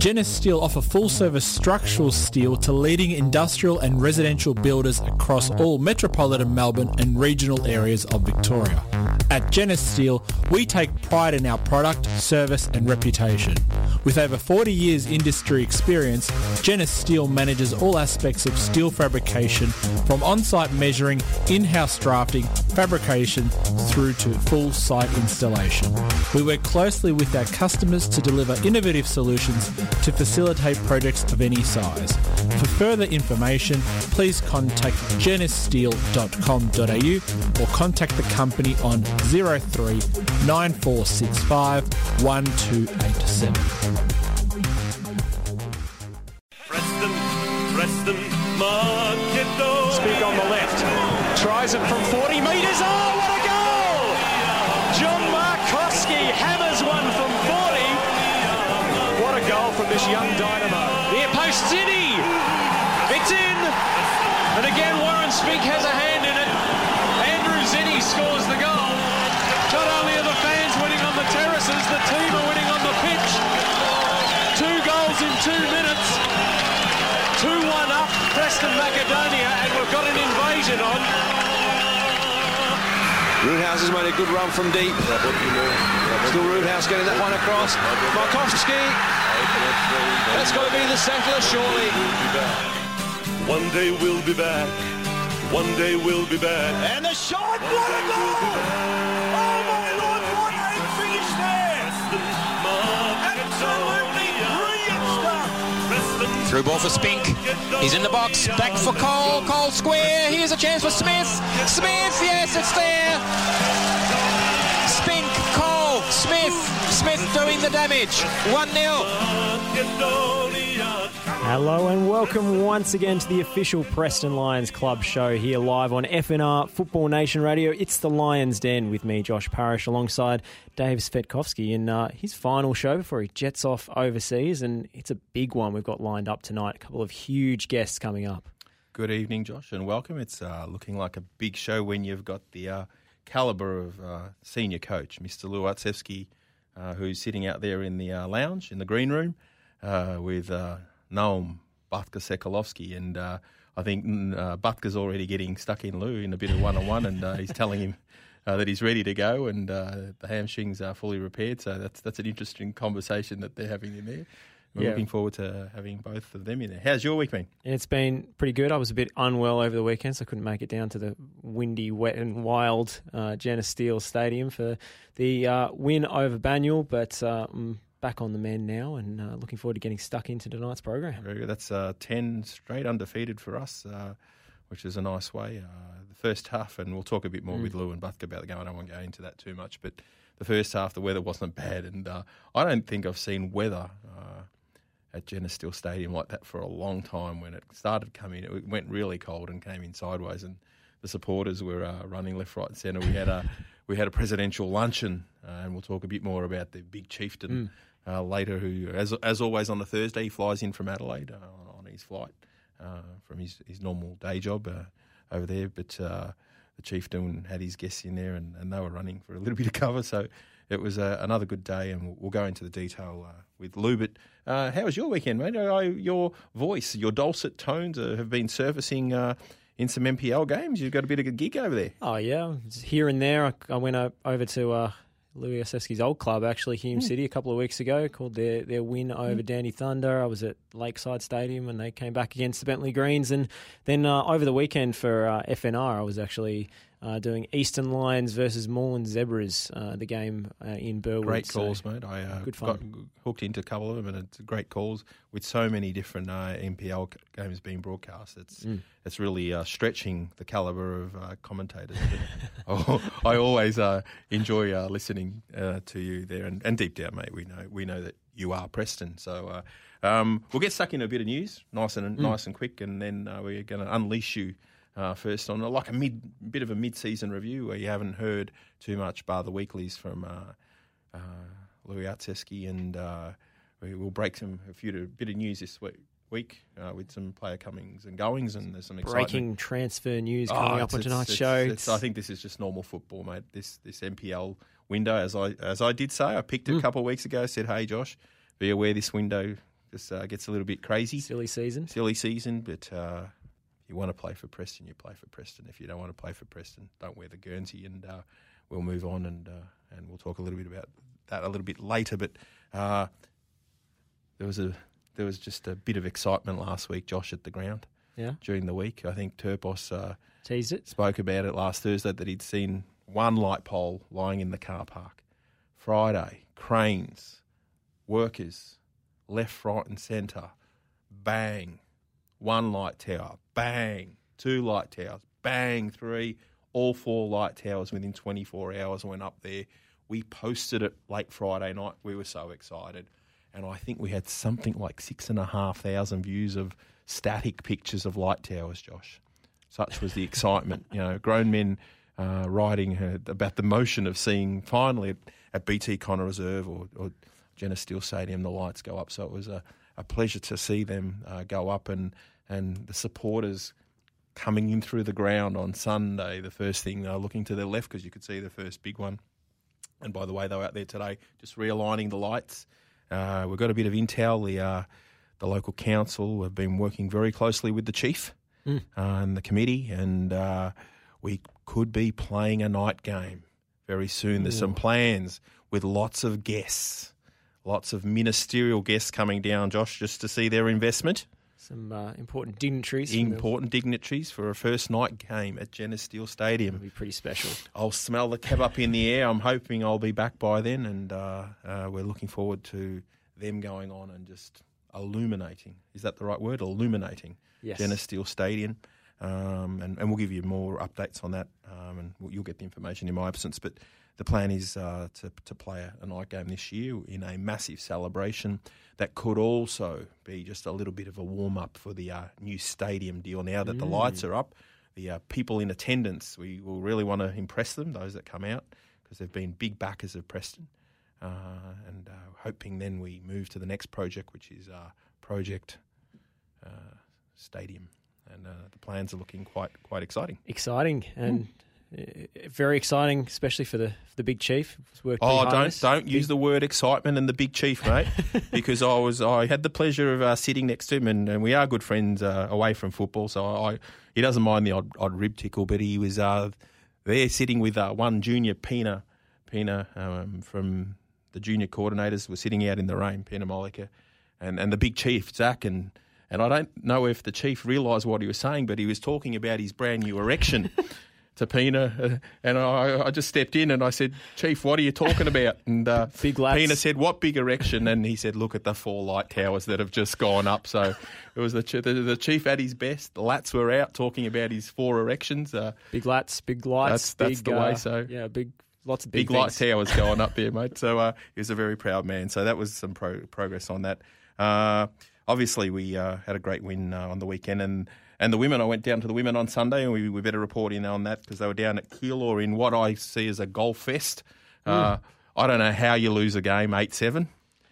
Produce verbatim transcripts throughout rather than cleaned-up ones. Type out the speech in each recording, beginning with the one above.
Genis Steel offer full-service structural steel to leading industrial and residential builders across all metropolitan Melbourne and regional areas of Victoria. At Genis Steel, we take pride in our product, service and reputation. With over forty years industry experience, Genis Steel manages all aspects of steel fabrication from on-site measuring, in-house drafting, fabrication through to full site installation. We work closely with our customers to deliver innovative solutions to facilitate projects of any size. For further information, please contact genis steel dot com dot a u or contact the company on zero three nine four six five one two eight seven. Preston, Preston, Marketo. Speak on the left. Tries it from forty metres. Oh, what a goal! John Markowski hammers one from forty. What a goal from this young dynamo. Near post City. It's in. And again, Warren Spink has a hand in it. Andrew Zinni scores the goal. Not only are the fans winning on the terraces, the team are winning on the pitch. Two goals in two minutes. two one up, Preston Macedonia, and we've got an invasion on. Roothouse has made a good run from deep. Still Roothouse getting that one across. Markowski. That's got to be the settler, surely. One day we'll be back. One day we'll be back. And the shot, what a goal! Oh my Lord, what a finish there! Absolutely brilliant stuff! Through ball for Spink. He's in the box. Back for Cole. Cole square. Here's a chance for Smith. Smith, yes, it's there. Spink, Cole, Smith. Smith doing the damage. one nil. Hello and welcome once again to the official Preston Lions Club show here live on F N R Football Nation Radio. It's the Lions Den with me, Josh Parrish, alongside Dave Svetkovsky in uh, his final show before he jets off overseas, and it's a big one we've got lined up tonight. A couple of huge guests coming up. Good evening, Josh, and welcome. It's uh, looking like a big show when you've got the uh, calibre of uh, senior coach, Mister Lou Artsevsky, uh, who's sitting out there in the uh, lounge, in the green room, uh, with... Uh, Noam Butka-Sekalovsky, and uh, I think uh, Butka's already getting stuck in Lou in a bit of one-on-one, and uh, he's telling him uh, that he's ready to go, and uh, the hamstrings are fully repaired. So that's that's an interesting conversation that they're having in there. We're yeah. looking forward to having both of them in there. How's your week been? It's been pretty good. I was a bit unwell over the weekend, so I couldn't make it down to the windy, wet and wild uh, Genis Steel Stadium for the uh, win over Banyule, but... Uh, back on the mend now, and uh, looking forward to getting stuck into tonight's program. Very good. That's uh, ten straight undefeated for us, uh, which is a nice way. Uh, the first half, and we'll talk a bit more mm. with Lou and Butka about the game. I don't want to go into that too much, but the first half, the weather wasn't bad, and uh, I don't think I've seen weather uh, at Genis Steel Stadium like that for a long time. When it started coming, it went really cold and came in sideways, and the supporters were uh, running left, right, and centre. We had a we had a presidential luncheon, uh, and we'll talk a bit more about the big chieftain. Mm. Uh, later, who, as as always on the Thursday, he flies in from Adelaide uh, on his flight uh, from his, his normal day job uh, over there. But uh, the chieftain had his guests in there, and, and they were running for a little bit of cover. So it was uh, another good day, and we'll, we'll go into the detail uh, with Lou. But uh, how was your weekend, mate? Uh, your voice, your dulcet tones uh, have been surfacing uh, in some M P L games. You've got a bit of a gig over there. Oh, yeah. Here and there. I, I went uh, over to... Uh Louis Artsevsky's old club, actually, Hume mm. City, a couple of weeks ago, called their, their win over mm. Dandy Thunder. I was at Lakeside Stadium when they came back against the Bentley Greens. And then uh, over the weekend for uh, F N R, I was actually uh, doing Eastern Lions versus Moreland Zebras, uh, the game uh, in Burwood. Great calls, so, mate. I uh, good fun. got hooked into a couple of them, and it's great calls with so many different uh, M P L games being broadcast. It's mm. it's really uh, stretching the calibre of uh, commentators. I always uh, enjoy uh, listening uh, to you there, and, and deep down, mate, we know we know that you are Preston. So uh, um, we'll get stuck into a bit of news, nice and mm. nice and quick, and then uh, we're going to unleash you. Uh, first on like a mid bit of a mid-season review where you haven't heard too much bar the weeklies from uh, uh, Louis Artsevsky, and uh, we will break some a few a bit of news this week, week uh, with some player comings and goings, and there's some excitement. Breaking transfer news coming oh, up on it's, tonight's it's, show. It's, it's, I think this is just normal football, mate. This this M P L window, as I as I did say, I picked it mm. a couple of weeks ago. Said, hey Josh, be aware this window Just uh, gets a little bit crazy. Silly season. Silly season, but uh, if you want to play for Preston, you play for Preston. If you don't want to play for Preston, don't wear the Guernsey, and uh, we'll move on, and uh, and we'll talk a little bit about that a little bit later. But uh, there was a there was just a bit of excitement last week, Josh, at the ground. Yeah. During the week, I think Turpos uh, teased it. Spoke about it last Thursday that he'd seen one light pole lying in the car park. Friday, cranes, workers, left, right and centre, bang, one light tower, bang, two light towers, bang, three, all four light towers within twenty-four hours went up there. We posted it late Friday night. We were so excited. And I think we had something like six and a half thousand views of static pictures of light towers, Josh. Such was the excitement. You know, grown men uh, writing uh, about the motion of seeing finally at, at B T Connor Reserve or, or Jenna Steele Stadium the lights go up. So it was a, a pleasure to see them uh, go up, and, and the supporters coming in through the ground on Sunday. The first thing, they were looking to their left because you could see the first big one. And by the way, they were out there today just realigning the lights. Uh, we've got a bit of intel. The, uh, the local council have been working very closely with the chief mm. uh, and the committee, and uh, we could be playing a night game very soon. There's some plans with lots of guests, lots of ministerial guests coming down, Josh, just to see their investment. Some uh, important dignitaries. Important dignitaries for a first night game at Jenna Steele Stadium. It'll be pretty special. I'll smell the kebab in the air. I'm hoping I'll be back by then, and uh, uh, we're looking forward to them going on and just illuminating. Is that the right word? Illuminating yes. Jenna Steele Stadium. Um, and, and we'll give you more updates on that, um, and we'll, you'll get the information in my absence. But the plan is uh, to, to play a, a night game this year in a massive celebration that could also be just a little bit of a warm-up for the uh, new stadium deal. Now that mm. the lights are up, the uh, people in attendance, we will really want to impress them, those that come out, because they've been big backers of Preston. Uh, and uh, hoping then we move to the next project, which is uh, Project uh, Stadium. And uh, the plans are looking quite quite exciting. Exciting and mm. uh, very exciting, especially for the for the big chief. It's worked oh, don't hardest. don't big... use the word excitement and the big chief, mate, because I was I had the pleasure of uh, sitting next to him, and, and we are good friends uh, away from football. So I he doesn't mind the odd, odd rib tickle, but he was uh, there sitting with uh, one junior Pina Pina um, from the junior coordinators. Were sitting out in the rain, Pina Mollica, and and the big chief Zach and. And I don't know if the chief realised what he was saying, but he was talking about his brand new erection to Pina. Uh, and I, I just stepped in and I said, Chief, what are you talking about? And uh, big lads. Pina said, what big erection? And he said, look at the four light towers that have just gone up. So it was the, the, the chief at his best. The lats were out talking about his four erections. Uh, big lats, big lights. That's, that's big, the way. Uh, So yeah, big. Lots of big, big light towers going up there, mate. So uh, he was a very proud man. So that was some pro- progress on that. Uh, Obviously, we uh, had a great win uh, on the weekend, and, and the women, I went down to the women on Sunday, and we, we better report in on that because they were down at Keilor in what I see as a golf fest. Uh, mm. I don't know how you lose a game eight seven.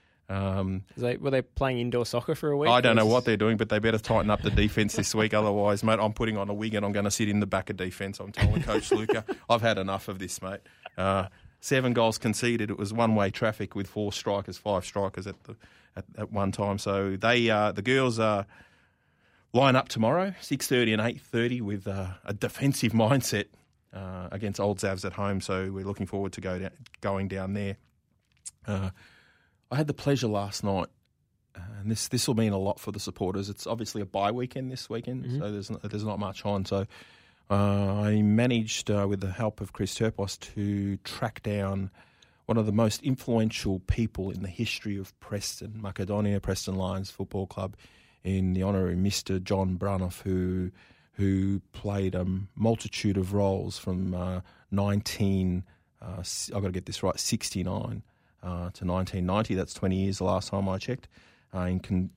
Um, they, were they playing indoor soccer for a week? I don't know what they're doing, but they better tighten up the defence this week. Otherwise, mate, I'm putting on a wig and I'm going to sit in the back of defence. I'm telling Coach Luca, I've had enough of this, mate. Uh, seven goals conceded. It was one-way traffic with four strikers, five strikers at the At, at one time. So they, uh, the girls uh, line up tomorrow, six thirty and eight thirty with uh, a defensive mindset uh, against Old Zavs at home. So we're looking forward to go down, going down there. Uh, I had the pleasure last night, uh, and this this will mean a lot for the supporters. It's obviously a bye weekend this weekend, mm-hmm. so there's not, there's not much on. So uh, I managed, uh, with the help of Chris Turpos, to track down one of the most influential people in the history of Preston, Macedonia, Preston Lions Football Club, in the honour of Mister John Branoff, who who played a multitude of roles from uh, nineteen, uh, I've got to get this right, sixty-nine uh, to nineteen ninety. That's twenty years the last time I checked. Uh, in, con-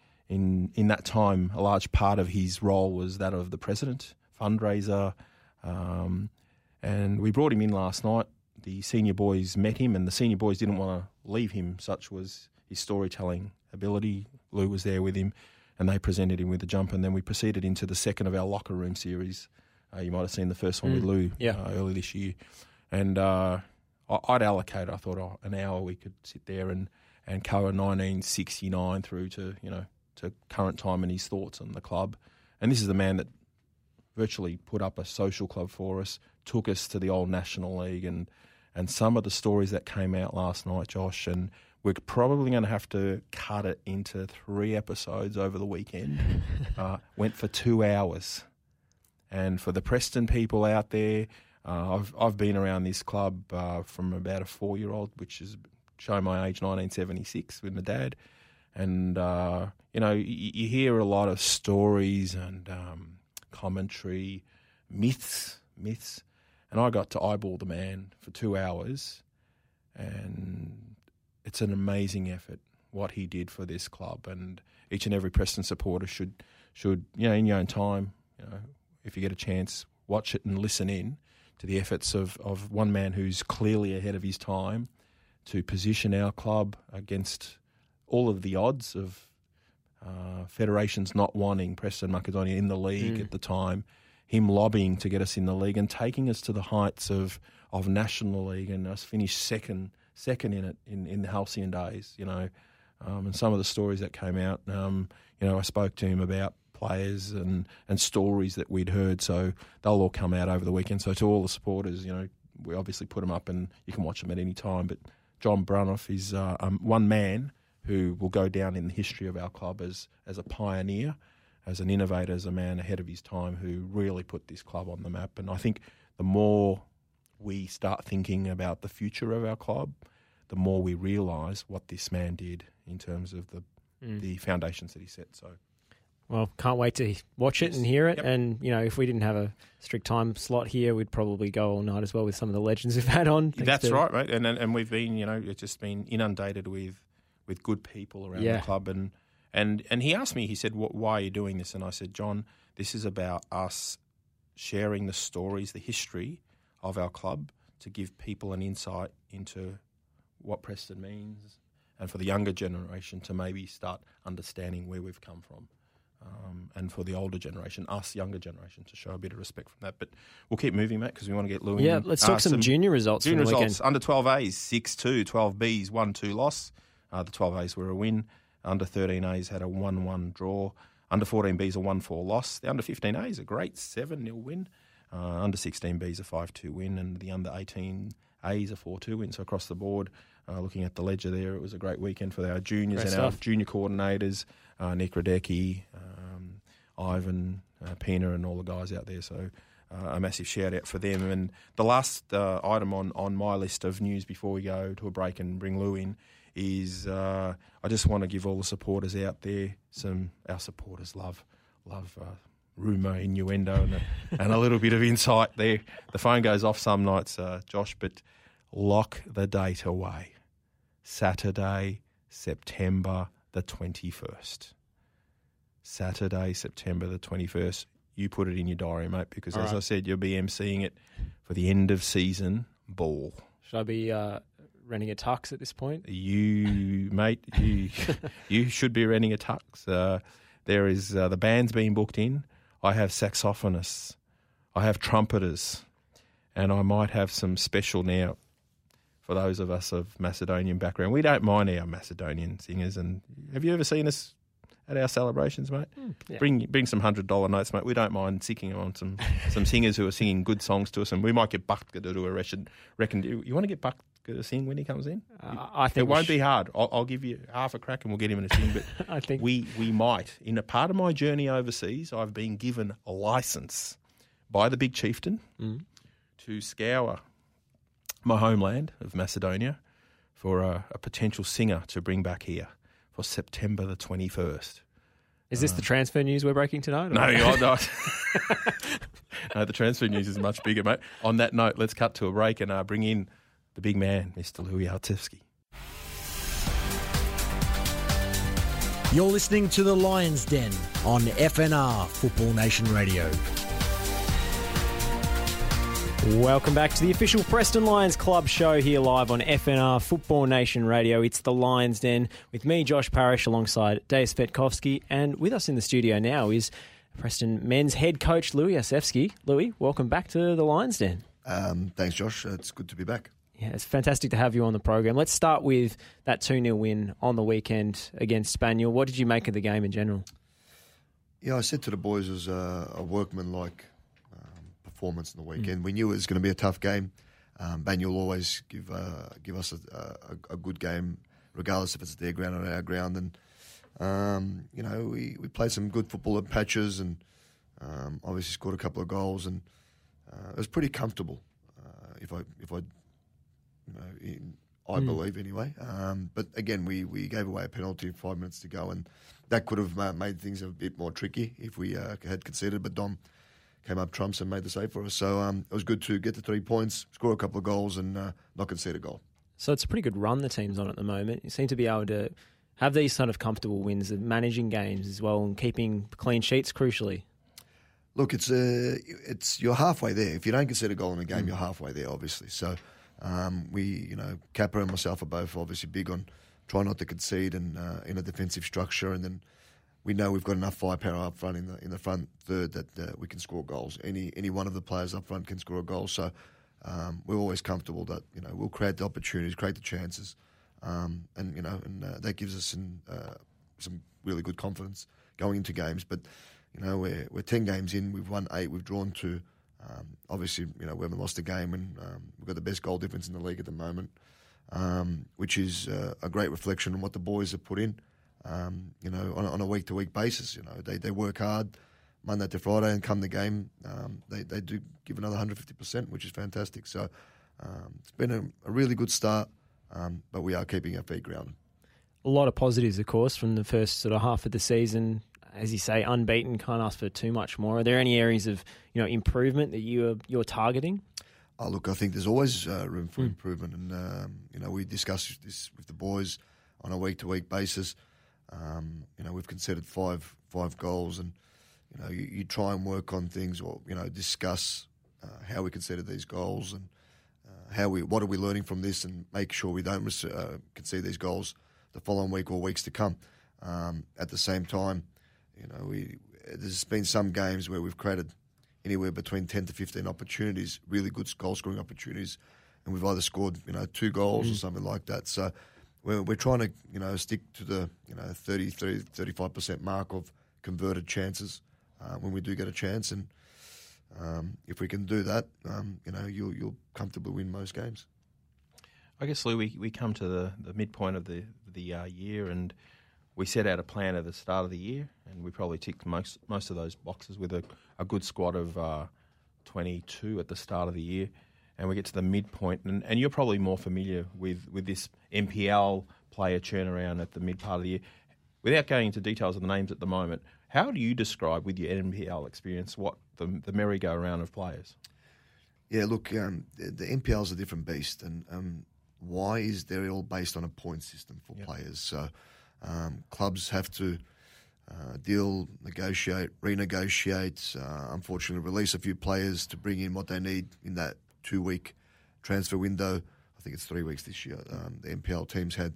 in in that time, a large part of his role was that of the president, fundraiser, um, and we brought him in last night. The senior boys met him, and the senior boys didn't want to leave him. Such was his storytelling ability. Lou was there with him, and they presented him with the jump, and then we proceeded into the second of our locker room series. Uh, you might have seen the first one mm, with Lou yeah. uh, early this year. And uh, I, I'd allocate, I thought, oh, an hour we could sit there and, and cover nineteen sixty-nine through to, you know, to current time and his thoughts on the club. And this is the man that virtually put up a social club for us, took us to the old National League, and and some of the stories that came out last night, Josh, and we're probably going to have to cut it into three episodes over the weekend. uh, went for two hours. And for the Preston people out there, uh, I've I've been around this club uh, from about a four-year-old, which is showing my age, nineteen seventy-six, with my dad. And, uh, you know, you, you hear a lot of stories and um, commentary, myths, myths. And I got to eyeball the man for two hours, and it's an amazing effort what he did for this club. And each and every Preston supporter should, should you know, in your own time, you know, if you get a chance, watch it and listen in to the efforts of, of one man who's clearly ahead of his time to position our club against all of the odds of uh, federations not wanting Preston Macedonia in the league mm. at the time, him lobbying to get us in the league and taking us to the heights of, of National League, and us finished second second in it in, in the halcyon days, you know. Um, and some of the stories that came out, um, you know, I spoke to him about players and, and stories that we'd heard, so they'll all come out over the weekend. So to all the supporters, you know, we obviously put them up and you can watch them at any time. But John Branoff is uh, um, one man who will go down in the history of our club as, as a pioneer, as an innovator, as a man ahead of his time who really put this club on the map. And I think the more we start thinking about the future of our club, the more we realise what this man did in terms of the mm. the foundations that he set. So, well, can't wait to watch it yes. and hear it. Yep. And, you know, if we didn't have a strict time slot here, we'd probably go all night as well with some of the legends we've had on. That's to... right, mate. And, and and we've been, you know, it's just been inundated with with good people around yeah. the club. And, and and he asked me, he said, why are you doing this? And I said, John, this is about us sharing the stories, the history of our club, to give people an insight into what Preston means, and for the younger generation to maybe start understanding where we've come from. Um, and for the older generation, us younger generation, to show a bit of respect from that. But we'll keep moving, mate, because we want to get Louis. Yeah, let's talk uh, some, some junior results Junior from the results. weekend. Under twelve A's, six two. twelve B's, one two loss. Uh, the twelve A's were a win. Under thirteen A's had a one one draw. Under fourteen B's a one four loss. The under fifteen A's a great seven nil win. Uh, under sixteen B's a five two win. And the under eighteen A's a four two win. So across the board, uh, looking at the ledger there, it was a great weekend for our juniors great and stuff. our junior coordinators, uh, Nick Radecki, um, Ivan, uh, Pina, and all the guys out there. So uh, a massive shout out for them. And the last uh, item on, on my list of news before we go to a break and bring Lou in is uh, I just want to give all the supporters out there some, our supporters love, love uh, rumour, innuendo, and a, and a little bit of insight there. The phone goes off some nights, uh, Josh, but lock the date away. Saturday, September the twenty-first. Saturday, September the twenty-first. You put it in your diary, mate, because All as right. I said, you'll be emceeing it for the end of season ball. Should I be uh, renting a tux at this point? You, mate, you, you should be renting a tux. Uh, there is uh, the band's been booked in. I have saxophonists. I have trumpeters. And I might have some special now for those of us of Macedonian background. We don't mind our Macedonian singers. And have you ever seen us at our celebrations, mate? Mm, yeah. Bring bring some hundred dollar notes, mate. We don't mind sicking on some some singers who are singing good songs to us, and we might get Butka to do a reckon. reckon you, you want to get Butka to sing when he comes in? Uh, I think it won't sh- be hard. I'll, I'll give you half a crack and we'll get him to sing. But I think we we might. In a part of my journey overseas, I've been given a license by the big chieftain mm. to scour my homeland of Macedonia for a, a potential singer to bring back here for September the twenty-first. Is this uh, the transfer news we're breaking tonight? Or? No, no, no. No, the transfer news is much bigger, mate. On that note, let's cut to a break and uh, bring in the big man, Mister Louis Artevski. You're listening to The Lions Den on F N R Football Nation Radio. Welcome back to the official Preston Lions Club show here live on F N R Football Nation Radio. It's the Lions Den with me, Josh Parrish, alongside Dave Spetkovsky. And with us in the studio now is Preston men's head coach, Louis Artevski. Louis, welcome back to the Lions Den. Um, thanks, Josh. Uh, it's good to be back. Yeah, it's fantastic to have you on the program. Let's start with that two nil win on the weekend against Spaniel. What did you make of the game in general? Yeah, I said to the boys it was a, a workman-like um, performance in the weekend. Mm. We knew it was going to be a tough game. Um, Banyule always give uh, give us a, a, a good game, regardless if it's their ground or our ground. And um, you know, we, we played some good football at patches, and um, obviously scored a couple of goals, and uh, it was pretty comfortable. Uh, if I if I you know in, I mm. believe anyway. Um, but again, we, we gave away a penalty with five minutes to go, and that could have made things a bit more tricky if we uh, had conceded. But Dom came up trumps and made the save for us. So um, it was good to get the three points, score a couple of goals, and uh, not concede a goal. So it's a pretty good run the team's on at the moment. You seem to be able to have these sort of comfortable wins and managing games as well and keeping clean sheets crucially. Look, it's uh, it's you're halfway there. If you don't concede a goal in a game, mm. you're halfway there, obviously. So um, we, you know, Kappa and myself are both obviously big on trying not to concede and uh, in a defensive structure, and then we know we've got enough firepower up front in the in the front third that uh, we can score goals. Any any one of the players up front can score a goal. So um, we're always comfortable that you know we'll create the opportunities, create the chances, um, and you know and uh, that gives us some uh, some really good confidence going into games. But you know we're we're ten games in, we've won eight, we've drawn two. Um, obviously, you know we haven't lost a game, and um, we've got the best goal difference in the league at the moment, um, which is uh, a great reflection on what the boys have put in. Um, you know, on a, on a week-to-week basis, you know, they, they work hard Monday to Friday, and come the game, um, they, they do give another one hundred fifty percent, which is fantastic. So um, it's been a, a really good start, um, but we are keeping our feet grounded. A lot of positives, of course, from the first sort of half of the season. As you say, unbeaten, can't ask for too much more. Are there any areas of you know improvement that you are, you're targeting? Oh, look, I think there's always uh, room for mm. improvement, and um, you know we discuss this with the boys on a week-to-week basis. Um, you know, we've conceded five five goals, and you know, you, you try and work on things, or you know, discuss uh, how we conceded these goals, and uh, how we what are we learning from this, and make sure we don't uh, concede these goals the following week or weeks to come. Um, at the same time, you know, we there's been some games where we've created anywhere between ten to fifteen opportunities, really good goal scoring opportunities, and we've either scored you know two goals mm. or something like that. So. We're, we're trying to, you know, stick to the, you know, thirty, thirty, thirty-five percent mark of converted chances uh, when we do get a chance. And um, if we can do that, um, you know, you'll, you'll comfortably win most games. I guess, Lou, we, we come to the, the midpoint of the, the uh, year, and we set out a plan at the start of the year, and we probably ticked most most of those boxes with a, a good squad of uh, twenty-two at the start of the year. And we get to the midpoint, and, and you're probably more familiar with, with this N P L player turnaround at the mid part of the year. Without going into details of the names at the moment, how do you describe, with your N P L experience, what the, the merry-go-round of players? Yeah, look, um, the, the N P L is a different beast, and um, why is they're all based on a point system for yep. players. So um, clubs have to uh, deal, negotiate, renegotiate, uh, unfortunately release a few players to bring in what they need in that two-week transfer window. I think it's three weeks this year. Um, the N P L teams had,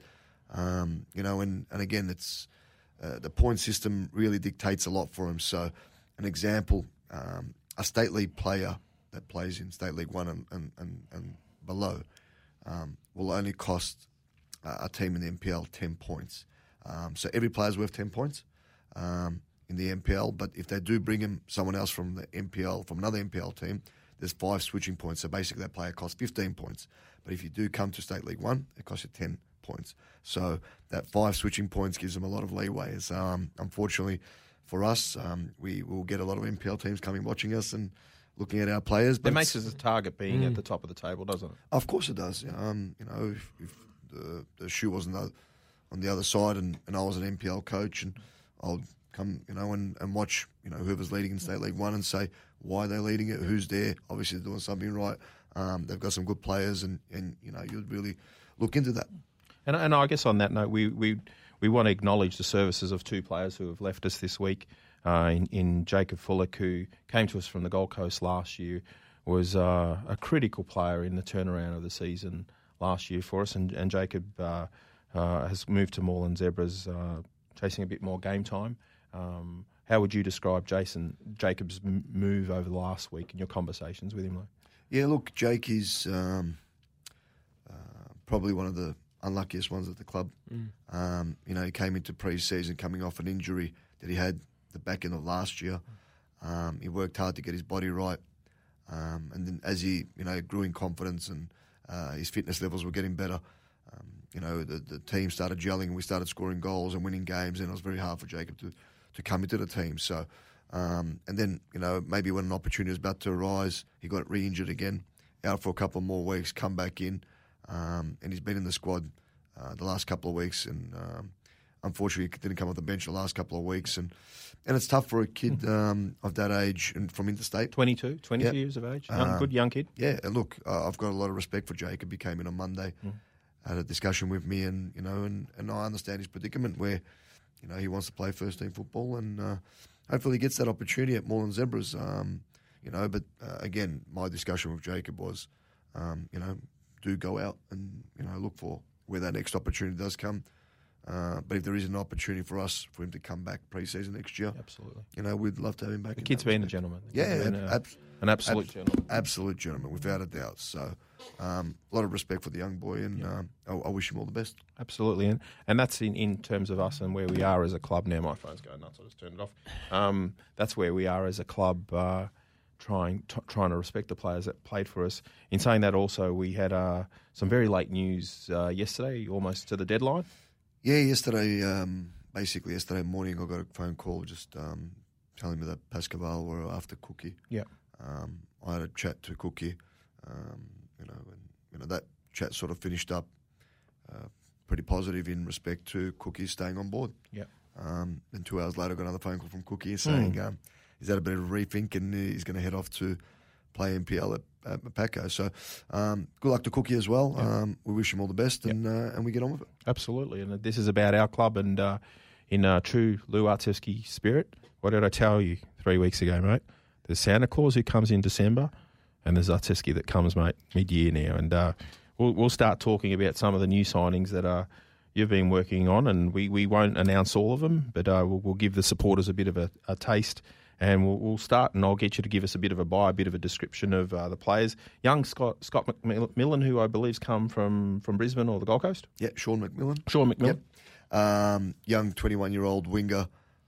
um, you know, and, and again, it's uh, the point system really dictates a lot for them. So, an example, um, a state league player that plays in State League One and and, and, and below um, will only cost uh, a team in the N P L ten points. Um, so every player's worth ten points um, in the N P L. But if they do bring in someone else from the N P L, from another N P L team, there's five switching points, so basically that player costs fifteen points. But if you do come to State League One, it costs you ten points. So that five switching points gives them a lot of leeway. So, um, unfortunately for us, um, we will get a lot of N P L teams coming watching us and looking at our players. But it makes us a target being mm. at the top of the table, doesn't it? Of course it does. Um, you know, if, if the, the shoe wasn't on the other side and, and I was an N P L coach, and I'll come, you know, and, and watch, you know, whoever's leading in State League One and say why they're leading it, who's there. Obviously, they're doing something right. Um, they've got some good players, and, and you know, you'd really look into that. And, and I guess on that note, we, we we want to acknowledge the services of two players who have left us this week. Uh, in, in Jacob Fullick, who came to us from the Gold Coast last year, was uh, a critical player in the turnaround of the season last year for us. And, and Jacob uh, uh, has moved to Moreland Zebras, uh, chasing a bit more game time. Um, how would you describe Jason Jacob's m- move over the last week in your conversations with him, Lou? Yeah, look, Jake is um, probably one of the unluckiest ones at the club. Mm. Um, you know, he came into pre-season coming off an injury that he had the back end of last year. Um, he worked hard to get his body right. Um, and then as he, you know, grew in confidence and uh, his fitness levels were getting better, um, you know, the, the team started gelling and we started scoring goals and winning games, and it was very hard for Jacob to, to come into the team. So, um, and then, you know, maybe when an opportunity was about to arise, he got re-injured again, out for a couple more weeks, come back in, um, and he's been in the squad uh, the last couple of weeks, and um, unfortunately he didn't come off the bench the last couple of weeks, and and it's tough for a kid um, of that age and from interstate. twenty-two, twenty-two yep. years of age, young, um, good young kid. Yeah, and look, uh, I've got a lot of respect for Jacob. He came in on Monday, mm. had a discussion with me, and you know, and, and I understand his predicament where, you know, he wants to play first team football, and uh, hopefully he gets that opportunity at Moreland Zebras. Um, you know, but uh, again, my discussion with Jacob was, um, you know, do go out and you know look for where that next opportunity does come. Uh, but if there is an opportunity for us for him to come back pre-season next year, absolutely, you know, we'd love to have him back. The kid's been a gentleman. The yeah, been a, ab- an absolute ab- gentleman. Absolute gentleman, without a doubt. So, um, a lot of respect for the young boy, and yeah. um, I, I wish him all the best. Absolutely, and and that's in, in terms of us and where we are as a club now. My phone's going nuts. I just turned it off. Um, that's where we are as a club. Uh, Trying t- trying to respect the players that played for us. In saying that, also we had uh, some very late news uh, yesterday, almost to the deadline. Yeah, yesterday, um, basically yesterday morning, I got a phone call just um, telling me that Pascaval were after Cookie. Yeah, um, I had a chat to Cookie, um, you know, and you know that chat sort of finished up uh, pretty positive in respect to Cookie staying on board. Yeah, um, and two hours later, I got another phone call from Cookie saying. Mm. Um, He's had a bit of a rethink and he's going to head off to play M P L at, at Paco. So um, good luck to Cookie as well. Yeah. Um, we wish him all the best, and yep. uh, and we get on with it. Absolutely. And this is about our club, and uh, in uh, true Lou Artevsky spirit, what did I tell you three weeks ago, mate? There's Santa Claus who comes in December, and there's Artevsky that comes, mate, mid-year now. And uh, we'll, we'll start talking about some of the new signings that are you've been working on, and we, we won't announce all of them, but uh, we'll, we'll give the supporters a bit of a, a taste. And we'll, we'll start, and I'll get you to give us a bit of a bio, a bit of a description of uh, the players. Young Scott Scott McMillan, who I believe's come from, from Brisbane or the Gold Coast. Yeah, Sean McMillan. Sean McMillan. Yep. Um, young twenty-one-year-old winger,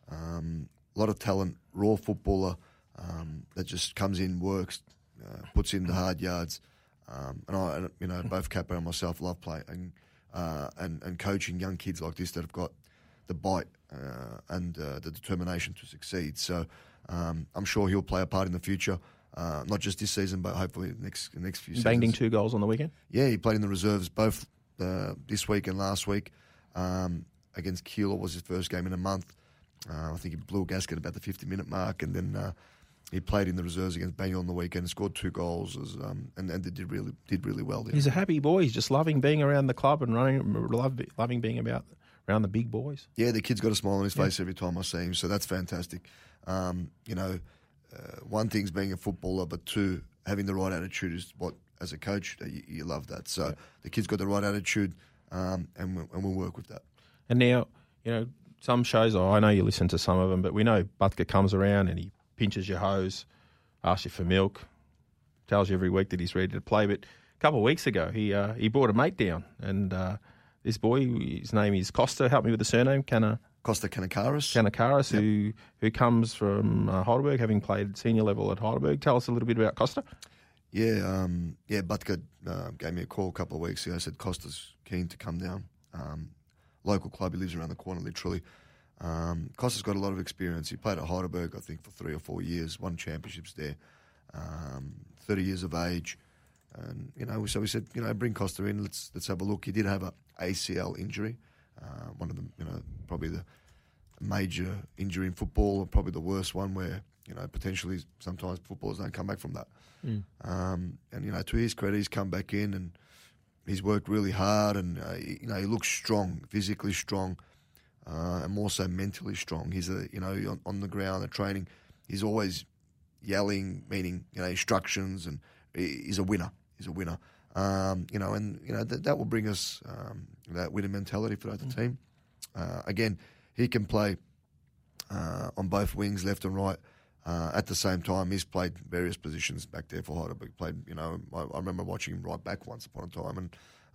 um, a lot of talent, raw footballer um, that just comes in, works, uh, puts in the hard yards. Um, and I, you know, both Kappa and myself love playing uh, and and coaching young kids like this that have got the bite uh, and uh, the determination to succeed. So. Um, I'm sure he'll play a part in the future, uh, not just this season, but hopefully the next the next few seasons. Banging two goals on the weekend? Yeah, he played in the reserves both uh, this week and last week. Um, against Keilor was his first game in a month. Uh, I think he blew a gasket about the fifty-minute mark, and then uh, he played in the reserves against Bangor on the weekend and scored two goals, as, um, and, and did really did really well there. He's a happy boy. He's just loving being around the club and running, love, loving being about around the big boys. Yeah, the kid's got a smile on his face yeah. every time I see him, so that's fantastic. Um, you know, uh, one thing's being a footballer, but two, having the right attitude is what, as a coach, you, you love that. So yeah. the kid's got the right attitude, um, and, we, and we'll work with that. And now, you know, some shows, oh, I know you listen to some of them, but we know Butker comes around and he pinches your hose, asks you for milk, tells you every week that he's ready to play. But a couple of weeks ago, he uh, he brought a mate down, and uh, this boy, his name is Costa. Help me with the surname, Cana. Costa Kanakaris. Kanakaris, yep. who who comes from uh, Heidelberg, having played senior level at Heidelberg. Tell us a little bit about Costa. Yeah, um, yeah. Butker uh, gave me a call a couple of weeks ago. Said Costa's keen to come down. Um, local club. He lives around the corner, literally. Um, Costa's got a lot of experience. He played at Heidelberg, I think, for three or four years. Won championships there. Um, Thirty years of age, and you know, so we said, you know, bring Costa in. Let's let's have a look. He did have a A C L injury. Uh, one of the, you know, probably the major injury in football, or probably the worst one where, you know, potentially sometimes footballers don't come back from that. Mm. Um, and, you know, to his credit, he's come back in and he's worked really hard, and, uh, he, you know, he looks strong, physically strong, uh, and more so mentally strong. He's, a, you know, on, on the ground, at training, he's always yelling, meaning, you know, instructions, and he's a winner. He's a winner. Um, you know, and you know th- that will bring us um, that winning mentality throughout the mm-hmm. team. Uh, again, he can play uh, on both wings, left and right. Uh, at the same time, he's played various positions back there for Heidelberg. Played, you know, I, I remember watching him right back once upon a time, and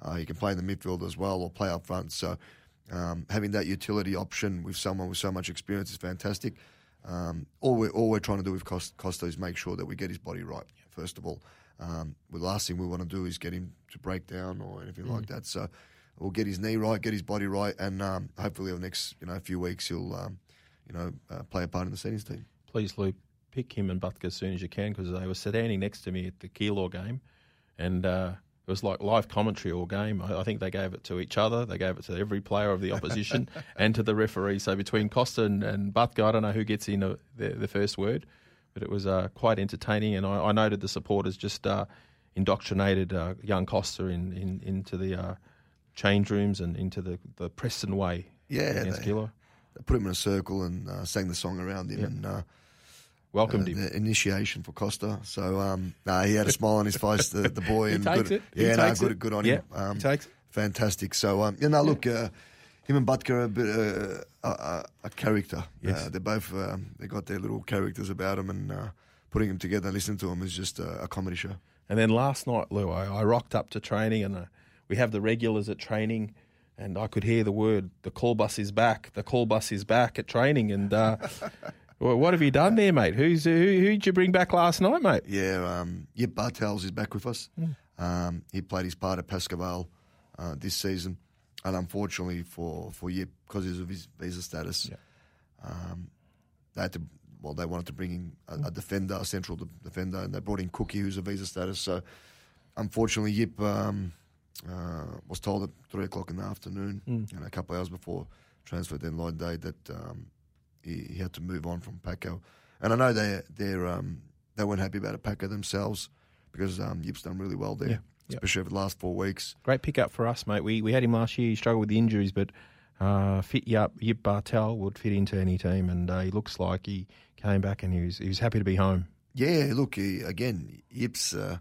Uh, he can play in the midfield as well or play up front. So um, having that utility option with someone with so much experience is fantastic. Um, all, we're, all we're trying to do with Costa is make sure that we get his body right, first of all. Um, the last thing we want to do is get him to break down or anything mm. like that. So we'll get his knee right, get his body right, and um, hopefully over the next you know few weeks he'll um, you know uh, play a part in the seniors team. Please, Lou, pick him and Butker as soon as you can, because they were standing next to me at the Keilor game, and uh, it was like live commentary all game. I, I think they gave it to each other. They gave it to every player of the opposition and to the referee. So between Costa and, and Butker, I don't know who gets in the, the, the first word, but it was uh, quite entertaining. And I, I noted the supporters just uh, indoctrinated uh, young Costa in, in, into the uh, change rooms and into the, the Preston way yeah, against they, Keilor. They put him in a circle and uh, sang the song around him. Yep. and. Uh, Welcomed uh, him. The initiation for Costa. So um, nah, he had a smile on his face, the, the boy. he and takes good, it. He yeah, takes no, good, it. good on yeah, him. Um, he takes it. Fantastic. So, um, you know, look, uh, him and Butker are a bit uh, a, a, a character. Yes. Uh, they're both, um, they got their little characters about them, and uh, putting them together and listening to them is just a, a comedy show. And then last night, Lou, I, I rocked up to training, and uh, we have the regulars at training, and I could hear the word, the call bus is back, the call bus is back at training, and... Uh, Well, what have you done there, mate? Who's who? Who did you bring back last night, mate? Yeah, um, Yip Bartels is back with us. Mm. Um, he played his part at Pascoval uh, this season, and unfortunately for, for Yip, because of his visa status, yeah. um, they had to. Well, they wanted to bring in a, a defender, a central de- defender, and they brought in Cookie, who's a visa status. So, unfortunately, Yip um, uh, was told at three o'clock in the afternoon, mm. and a couple of hours before transfer deadline day, that. Um, He, he had to move on from Paco, and I know they they're um, they weren't happy about it, Paco themselves, because um, Yip's done really well there, yeah, yep. especially over the last four weeks. Great pick up for us, mate. We we had him last year. He struggled with the injuries, but uh, fit Yip, Yip Bartel would fit into any team, and uh, he looks like he came back and he was he was happy to be home. Yeah, look, he, again, Yip's uh,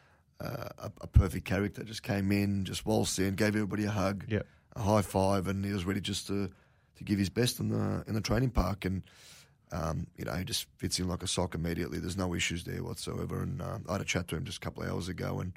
uh, a, a perfect character. Just came in, just waltzed in, gave everybody a hug, yep. a high five, and he was ready just to. to give his best in the in the training park, and um, you know he just fits in like a sock immediately. There's no issues there whatsoever. And uh, I had a chat to him just a couple of hours ago, and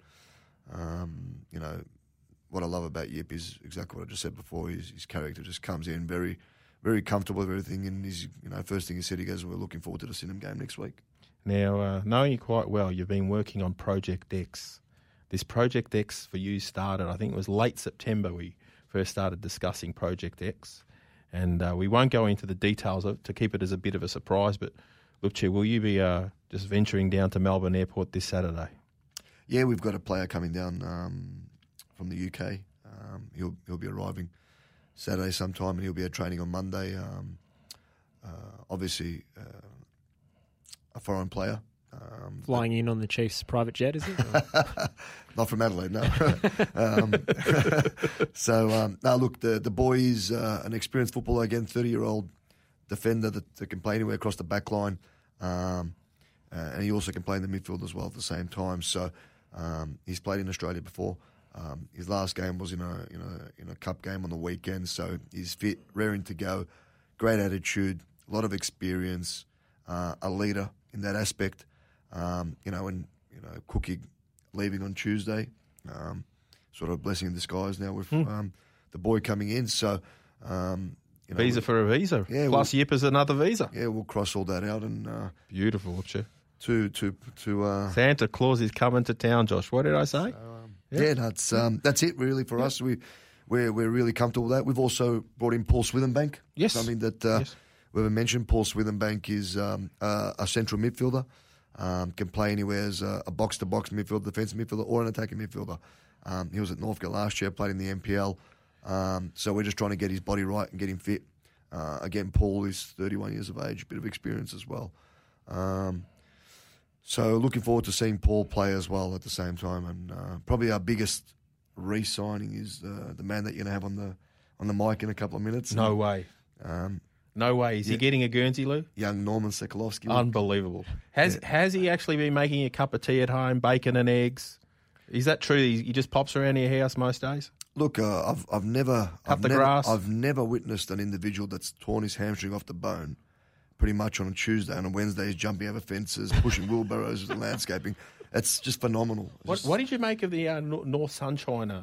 um, you know what I love about Yip is exactly what I just said before. His, his character just comes in very, very comfortable with everything, and he's you know first thing he said, he goes, "We're looking forward to the Sydenham game next week." Now, uh, knowing you quite well, you've been working on Project X. This Project X for you started, I think it was late September. We first started discussing Project X. And uh, we won't go into the details of, to keep it as a bit of a surprise, but Luchi, will you be uh, just venturing down to Melbourne Airport this Saturday? Yeah, we've got a player coming down um, from the U K. Um, he'll he'll be arriving Saturday sometime, and he'll be at training on Monday. Um, uh, obviously, uh, a foreign player. Um, Flying in on the Chiefs' private jet, is it? Not from Adelaide, no. um, so, um, no, look, the, the boy is uh, an experienced footballer, again, thirty-year-old defender that, that can play anywhere across the back line. Um, uh, and he also can play in the midfield as well at the same time. So um, he's played in Australia before. Um, his last game was in a, in a in a cup game on the weekend, so he's fit, raring to go, great attitude, a lot of experience, uh, a leader in that aspect. Um, you know, and you know, Cookie leaving on Tuesday, um, sort of blessing in disguise now with mm. um, the boy coming in. So, um, you know, visa for a visa, yeah, plus we'll, Yip is another visa. Yeah, we'll cross all that out and uh, beautiful, won't you? To to to uh, Santa Claus is coming to town, Josh. What did I say? So, um, yeah, yeah, that's um, that's it really for yeah. us. We we're we're really comfortable with that. We've also brought in Paul Swithenbank. Yes, something that uh, yes. we haven't mentioned. Paul Swithenbank is um, uh, a central midfielder. Um, can play anywhere as a, a box-to-box midfielder, defensive midfielder, or an attacking midfielder. Um, he was at Northcote last year, played in the N P L. Um, so we're just trying to get his body right and get him fit. Uh, again, Paul is thirty-one years of age, a bit of experience as well. Um, so looking forward to seeing Paul play as well at the same time. And uh, probably our biggest re-signing is uh, the man that you're going to have on the on the mic in a couple of minutes. No and, way. Um, No way. Is yeah. he getting a Guernsey, Lou? Young Norman Sekulovsky. Unbelievable. Has yeah. has he actually been making a cup of tea at home, bacon and eggs? Is that true? He just pops around your house most days? Look, uh, I've I've never cut I've the never, grass. I've never witnessed an individual that's torn his hamstring off the bone, pretty much on a Tuesday, and on Wednesday he's jumping over fences, pushing wheelbarrows with landscaping. It's just phenomenal. What, just, what did you make of the uh, North Sunshiner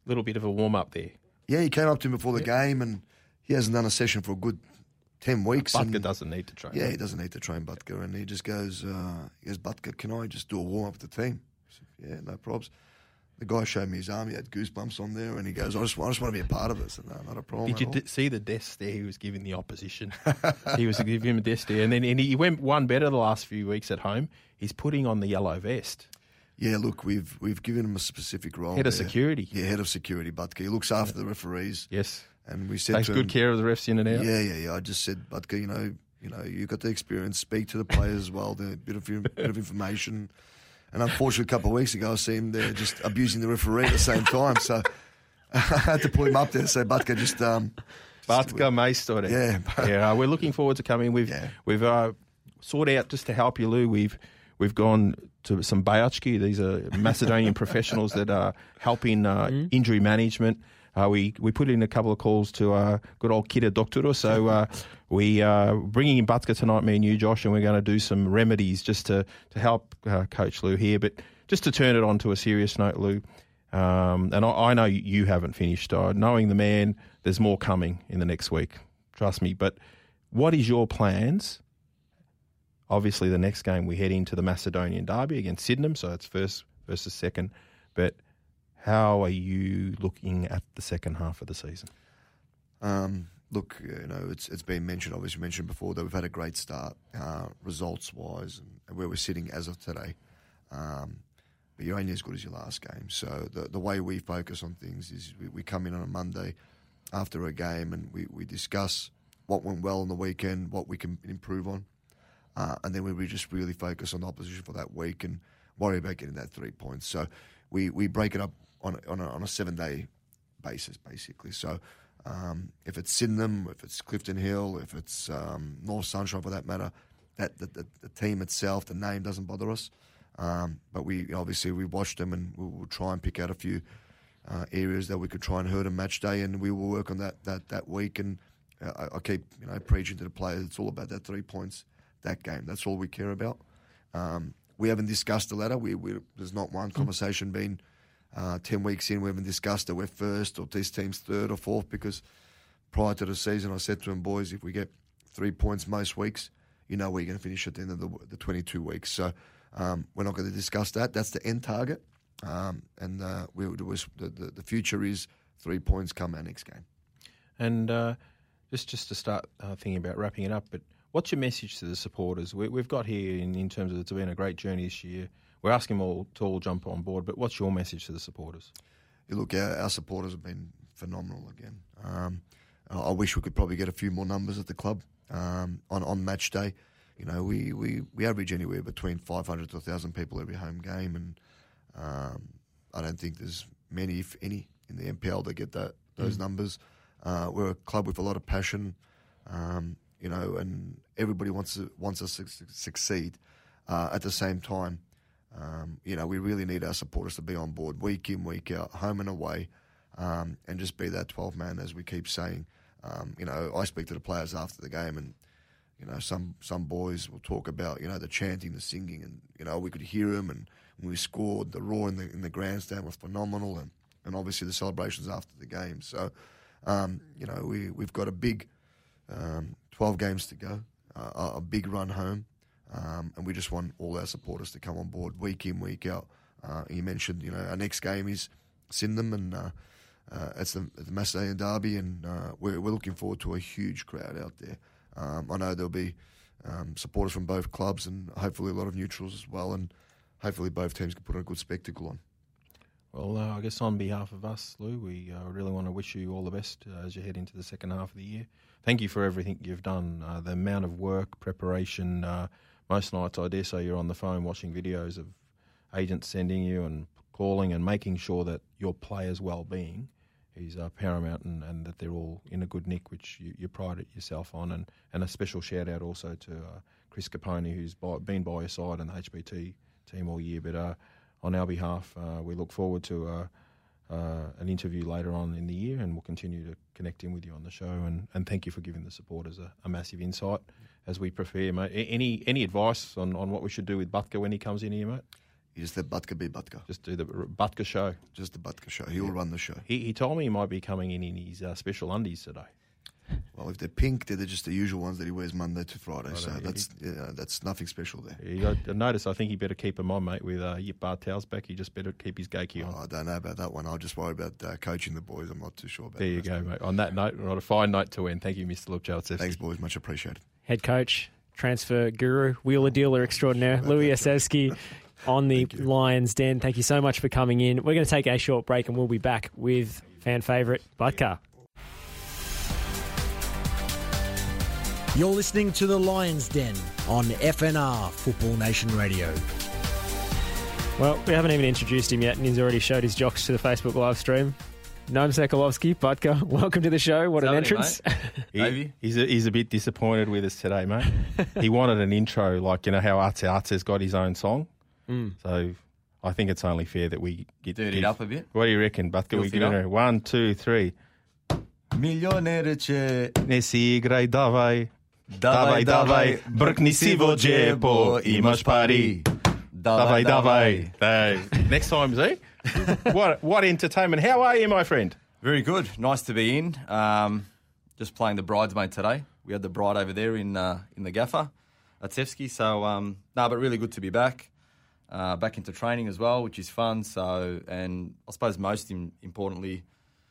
little bit of a warm up there. Yeah, he came up to him before the game, and he hasn't done a session for a good ten weeks. Butker and, doesn't need to train. Yeah, he doesn't need to train Butker, and he just goes, uh, he goes, Butker, can I just do a warm up with the team? I said, yeah, no probs. The guy showed me his arm. He had goosebumps on there, and he goes, I just, I just want to be a part of this. And no, not a problem. Did you d- see the desk there he was giving the opposition? He was giving him a desk there. And then and he went one better the last few weeks at home. He's putting on the yellow vest. Yeah, look, we've we've given him a specific role. Head of there. security. Yeah, head of security, Butker. He looks after the referees. Yes. And we said Takes to good him, care of the refs in and out. Yeah, yeah, yeah. I just said, Butker, you know, you know, you got the experience. Speak to the players as well. The bit of bit of information. And unfortunately, a couple of weeks ago, I see him there just abusing the referee at the same time. So I had to pull him up there. So Butker just um, Butker Maestore. Yeah, yeah. Uh, we're looking forward to coming. We've yeah. we've uh, sorted out just to help you, Lou. We've we've gone to some Bayachki. These are Macedonian professionals that are helping uh, mm. injury management. Uh, we, we put in a couple of calls to uh, good old Kida Doctoro. So uh, we are bringing in Butker tonight, me and you, Josh, and we're going to do some remedies just to, to help uh, Coach Lou here. But just to turn it on to a serious note, Lou, um, and I, I know you haven't finished. Uh, knowing the man, there's more coming in the next week. Trust me. But what is your plans? Obviously, the next game we head into the Macedonian derby against Sydenham, so it's first versus second. But how are you looking at the second half of the season? Um, look, you know, it's it's been mentioned, obviously mentioned before, that we've had a great start, uh, results-wise, and where we're sitting as of today. Um, but you're only as good as your last game. So the the way we focus on things is we, we come in on a Monday after a game and we, we discuss what went well on the weekend, what we can improve on, uh, and then we, we just really focus on the opposition for that week and worry about getting that three points. So we, we break it up on a, on a, on a seven-day basis, basically. So um, if it's Sydenham, if it's Clifton Hill, if it's um, North Sunshine for that matter, that the, the, the team itself, the name doesn't bother us. Um, but we obviously we watched them and we'll, we'll try and pick out a few uh, areas that we could try and hurt them match day, and we will work on that that, that week. And uh, I, I keep you know preaching to the players, it's all about that three points, that game. That's all we care about. Um, we haven't discussed the ladder. We, we there's not one conversation been. Uh, ten weeks in, we haven't discussed that we're first or this team's third or fourth, because prior to the season, I said to them, boys, if we get three points most weeks, you know where you're going to finish at the end of the, the twenty-two weeks. So um, we're not going to discuss that. That's the end target. Um, and uh, we, it was, the, the, the future is three points come our next game. And uh, just, just to start uh, thinking about wrapping it up, but what's your message to the supporters? We, we've got here in, in terms of it's been a great journey this year. We're asking them all to all jump on board, but what's your message to the supporters? Yeah, look, our, our supporters have been phenomenal again. Um, I wish we could probably get a few more numbers at the club um, on, on match day. You know, we, we, we average anywhere between five hundred to one thousand people every home game, and um, I don't think there's many, if any, in the M P L that get that those mm. numbers. Uh, we're a club with a lot of passion, um, you know, and everybody wants to, wants us to succeed. Uh, at the same time, Um, you know, we really need our supporters to be on board week in, week out, home and away, um, and just be that twelve man, as we keep saying. Um, you know, I speak to the players after the game, and, you know, some, some boys will talk about, you know, the chanting, the singing, and, you know, we could hear them, and when we scored, the roar in the, in the grandstand was phenomenal, and, and obviously the celebrations after the game. So, um, you know, we, we've got a big um, twelve games to go, uh, a big run home. Um, and we just want all our supporters to come on board week in, week out. Uh, you mentioned, you know, our next game is Sydenham, and uh, uh, it's the, the Macedonian derby, and uh, we're, we're looking forward to a huge crowd out there. Um, I know there'll be um, supporters from both clubs, and hopefully a lot of neutrals as well, and hopefully both teams can put a good spectacle on. Well, uh, I guess on behalf of us, Lou, we uh, really want to wish you all the best uh, as you head into the second half of the year. Thank you for everything you've done, uh, the amount of work, preparation. Uh, most nights, I dare say, you're on the phone watching videos of agents sending you and calling and making sure that your players' well-being is uh, paramount, and, and that they're all in a good nick, which you, you pride yourself on. And, and a special shout-out also to uh, Chris Capone, who's by, been by your side in the H B T team all year. But uh, on our behalf, uh, we look forward to uh, uh, an interview later on in the year, and we'll continue to connect in with you on the show. And, and thank you for giving the supporters a, a massive insight as we prepare, mate. Any any advice on, on what we should do with Butker when he comes in here, mate? You just let Butka be Butka. Just do the Butka show. Just the Butka show. He will run the show. He, he told me he might be coming in in his uh, special undies today. Well, if they're pink, they're just the usual ones that he wears Monday to Friday. I So know, that's yeah, that's nothing special there. You got, notice, I think he better keep him on, mate, with uh, Yip Bartel's back. He just better keep his Gakey on. Oh, I don't know about that one. I'll just worry about uh, coaching the boys. I'm not too sure about There the you rest go, of it. mate. On that note, on a fine note to end. Thank you, Mister Lupchowski. Thanks, boys. Much appreciated. Head coach, transfer guru, wheeler dealer extraordinaire, Louis Osevsky on the Lions Den. Thank you so much for coming in. We're going to take a short break and we'll be back with fan favourite Butka. You're listening to the Lions Den on F N R Football Nation Radio. Well, we haven't even introduced him yet, and he's already showed his jocks to the Facebook live stream. Noam Sekulovsky, Butka, welcome to the show. What an entrance. He, he's, a, he's a bit disappointed with us today, mate. He wanted an intro, like, you know, how Arce Arce's got his own song. Mm. So I think it's only fair that we get Dirty it up a bit. What do you reckon, Butka? We give it one, two, three. Milionerče, Ne si igraj, davaj. Davaj, davaj, brkni si v džepo, imaš pari. Davaj, davaj. Hey. Next time, Z. What what entertainment. How are you, my friend? Very good. Nice to be in. Um, just playing the bridesmaid today. We had the bride over there in uh, in the gaffer at Sefsky. So, um, no, but really good to be back. Uh, back into training as well, which is fun. So, and I suppose most in, importantly,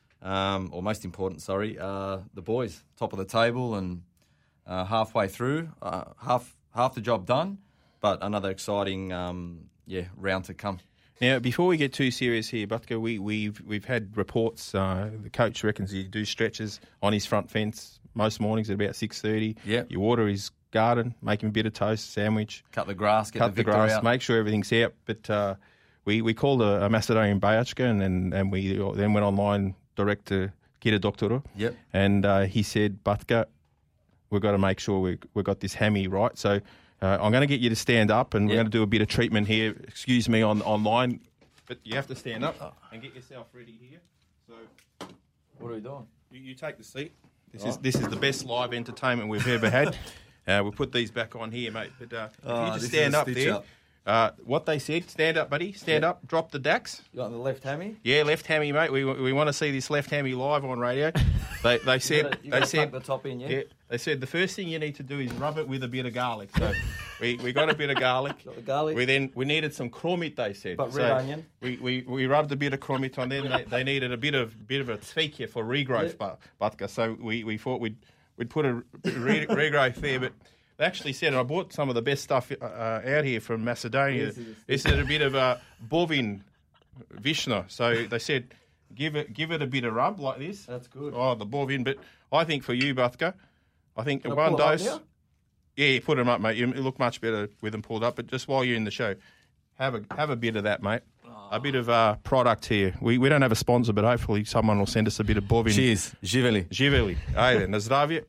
um, or most important, sorry, uh, the boys, top of the table and uh, halfway through, uh, half half the job done, but another exciting, um, yeah, round to come. Now, before we get too serious here, Butka, we, we've we've had reports. Uh, the coach reckons he do stretches on his front fence most mornings at about six thirty. Yep. You water his garden, make him a bit of toast, sandwich. Cut the grass, get cut the, the grass, out. Make sure everything's out. But uh, we we called a, a Macedonian Bayachka and, and and we then went online direct to Gita Doctor. Yep. And uh, he said, Butka, we've got to make sure we we've got this hammy right. So uh, I'm going to get you to stand up and yep. we're going to do a bit of treatment here. Excuse me on online, but you have to stand up and get yourself ready here. So what are we doing? You, you take the seat. This oh. is this is the best live entertainment we've ever had. Uh, we'll put these back on here, mate. But uh, oh, if you just stand up there. Up. Uh, what they said, stand up, buddy. Stand yep. up. Drop the dax. You got the left hammy? Yeah, left hammy, mate. We we want to see this left hammy live on radio. They they said you gotta, you they said the top in, yeah? yeah. They said the first thing you need to do is rub it with a bit of garlic. So we, we got a bit of garlic. Got the garlic. We then we needed some kromit. They said, but red so onion. We, we we rubbed a bit of kromit on them. They, they needed a bit of bit of a tvekia for regrowth, yeah. Butka. So we, we thought we'd we'd put a re, regrowth there, but. They actually said, and I bought some of the best stuff uh, out here from Macedonia. Yes, this is a bit of a bovin vishna. So they said, give it give it a bit of rub like this. That's good. Oh, the bovin. But I think for you, Butka, I think Can one I dose. Yeah, you put them up, mate. You look much better with them pulled up. But just while you're in the show, have a have a bit of that, mate. Oh. A bit of uh, product here. We we don't have a sponsor, but hopefully someone will send us a bit of bovin. Cheers. Živeli. Živeli. Hey then, na zdravje.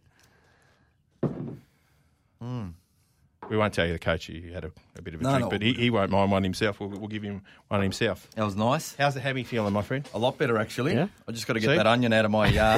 Mm. We won't tell you the coach he had a, a bit of a no, drink, no, but he, he won't mind one himself. We'll, we'll give him one himself. That was nice. How's the hammy feeling, my friend? A lot better, actually. Yeah? I just got to get See? that onion out of my uh,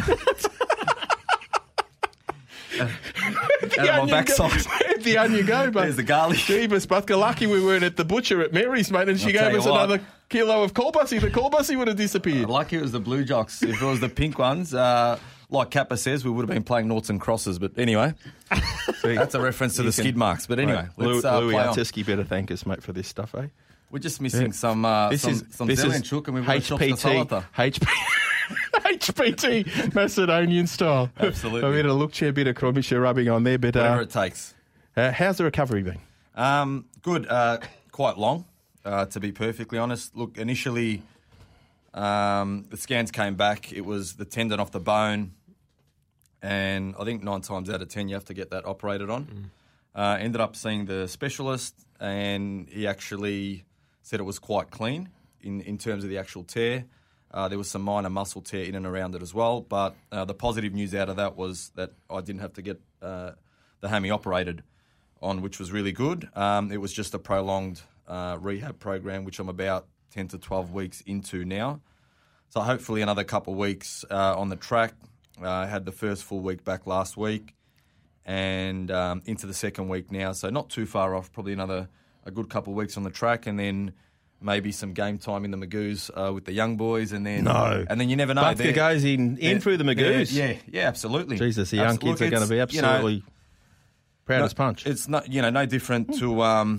out of my backside. Where'd the onion go, but there's the garlic. Jeebus, Butka, lucky we weren't at the butcher at Mary's, mate, and she I'll gave us what. another kilo of kolbasi. The kolbasi would have disappeared. Lucky it was the blue jocks. If it was the pink ones, uh, like Kappa says, we would have been playing noughts and crosses. But anyway, that's a reference to the skid marks. But anyway, right. let's uh, Louis play on. Arteski better thank us, mate, for this stuff, eh? We're just missing Yeah. some uh, This some, is some this is Zelenchuk, and we've got H to P chop the T salata. H P H P T Macedonian style. Absolutely. A bit of look chair, a bit of kromisha rubbing on there, but Whatever uh, it takes. uh, how's the recovery been? Um, good. Uh, quite long, uh, to be perfectly honest. Look, initially, um, the scans came back. It was the tendon off the bone, and I think nine times out of ten you have to get that operated on. Mm. Uh, ended up seeing the specialist, and he actually said it was quite clean in, in terms of the actual tear. Uh, there was some minor muscle tear in and around it as well, but uh, the positive news out of that was that I didn't have to get uh, the hammy operated on, which was really good. Um, it was just a prolonged uh, rehab program, which I'm about ten to twelve weeks into now. So hopefully another couple of weeks uh, on the track. Uh, I had the first full week back last week and um, into the second week now. So not too far off, probably another a good couple of weeks on the track. And then maybe some game time in the Magoos uh, with the young boys, and then No. and then you never know. Butker They're- goes in, in they're- through the Magoos. they're- Yeah, yeah, absolutely. Jesus, the young Absol- kids look, are going to be it's, you know, absolutely proud no, as punch. It's not, you know, no different to um,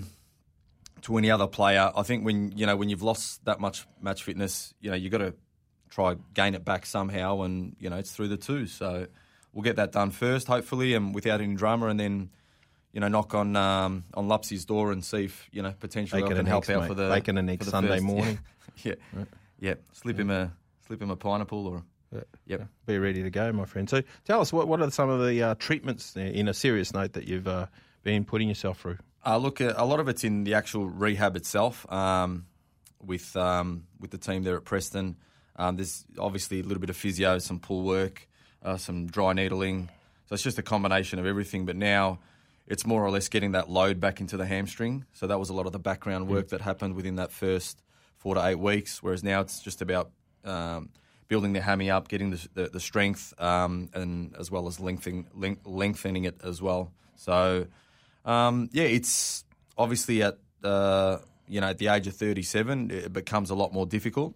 to any other player. I think when you know when you've lost that much match fitness, you know, you got to try gain it back somehow, and you know it's through the twos. So we'll get that done first, hopefully, and without any drama, and then you know knock on um, on Lupsy's door and see if you know potentially Bacon I can and help eggs, out mate. for the Bacon and for eggs the Sunday first. morning. yeah, yeah, yeah. Slip him a slip him a pineapple or Yeah. Yep. Be ready to go, my friend. So tell us, what, what are some of the uh, treatments, in a serious note, that you've uh, been putting yourself through? Uh, look, a lot of it's in the actual rehab itself um, with um, with the team there at Preston. Um, there's obviously a little bit of physio, some pull work, uh, some dry needling. So it's just a combination of everything. But now it's more or less getting that load back into the hamstring. So that was a lot of the background work that happened within that first four to eight weeks, whereas now it's just about um, building the hammy up, getting the, the, the strength, um, and as well as lengthening, length, lengthening it as well. So... Um, yeah, it's obviously at uh, you know at the age of thirty-seven, it becomes a lot more difficult.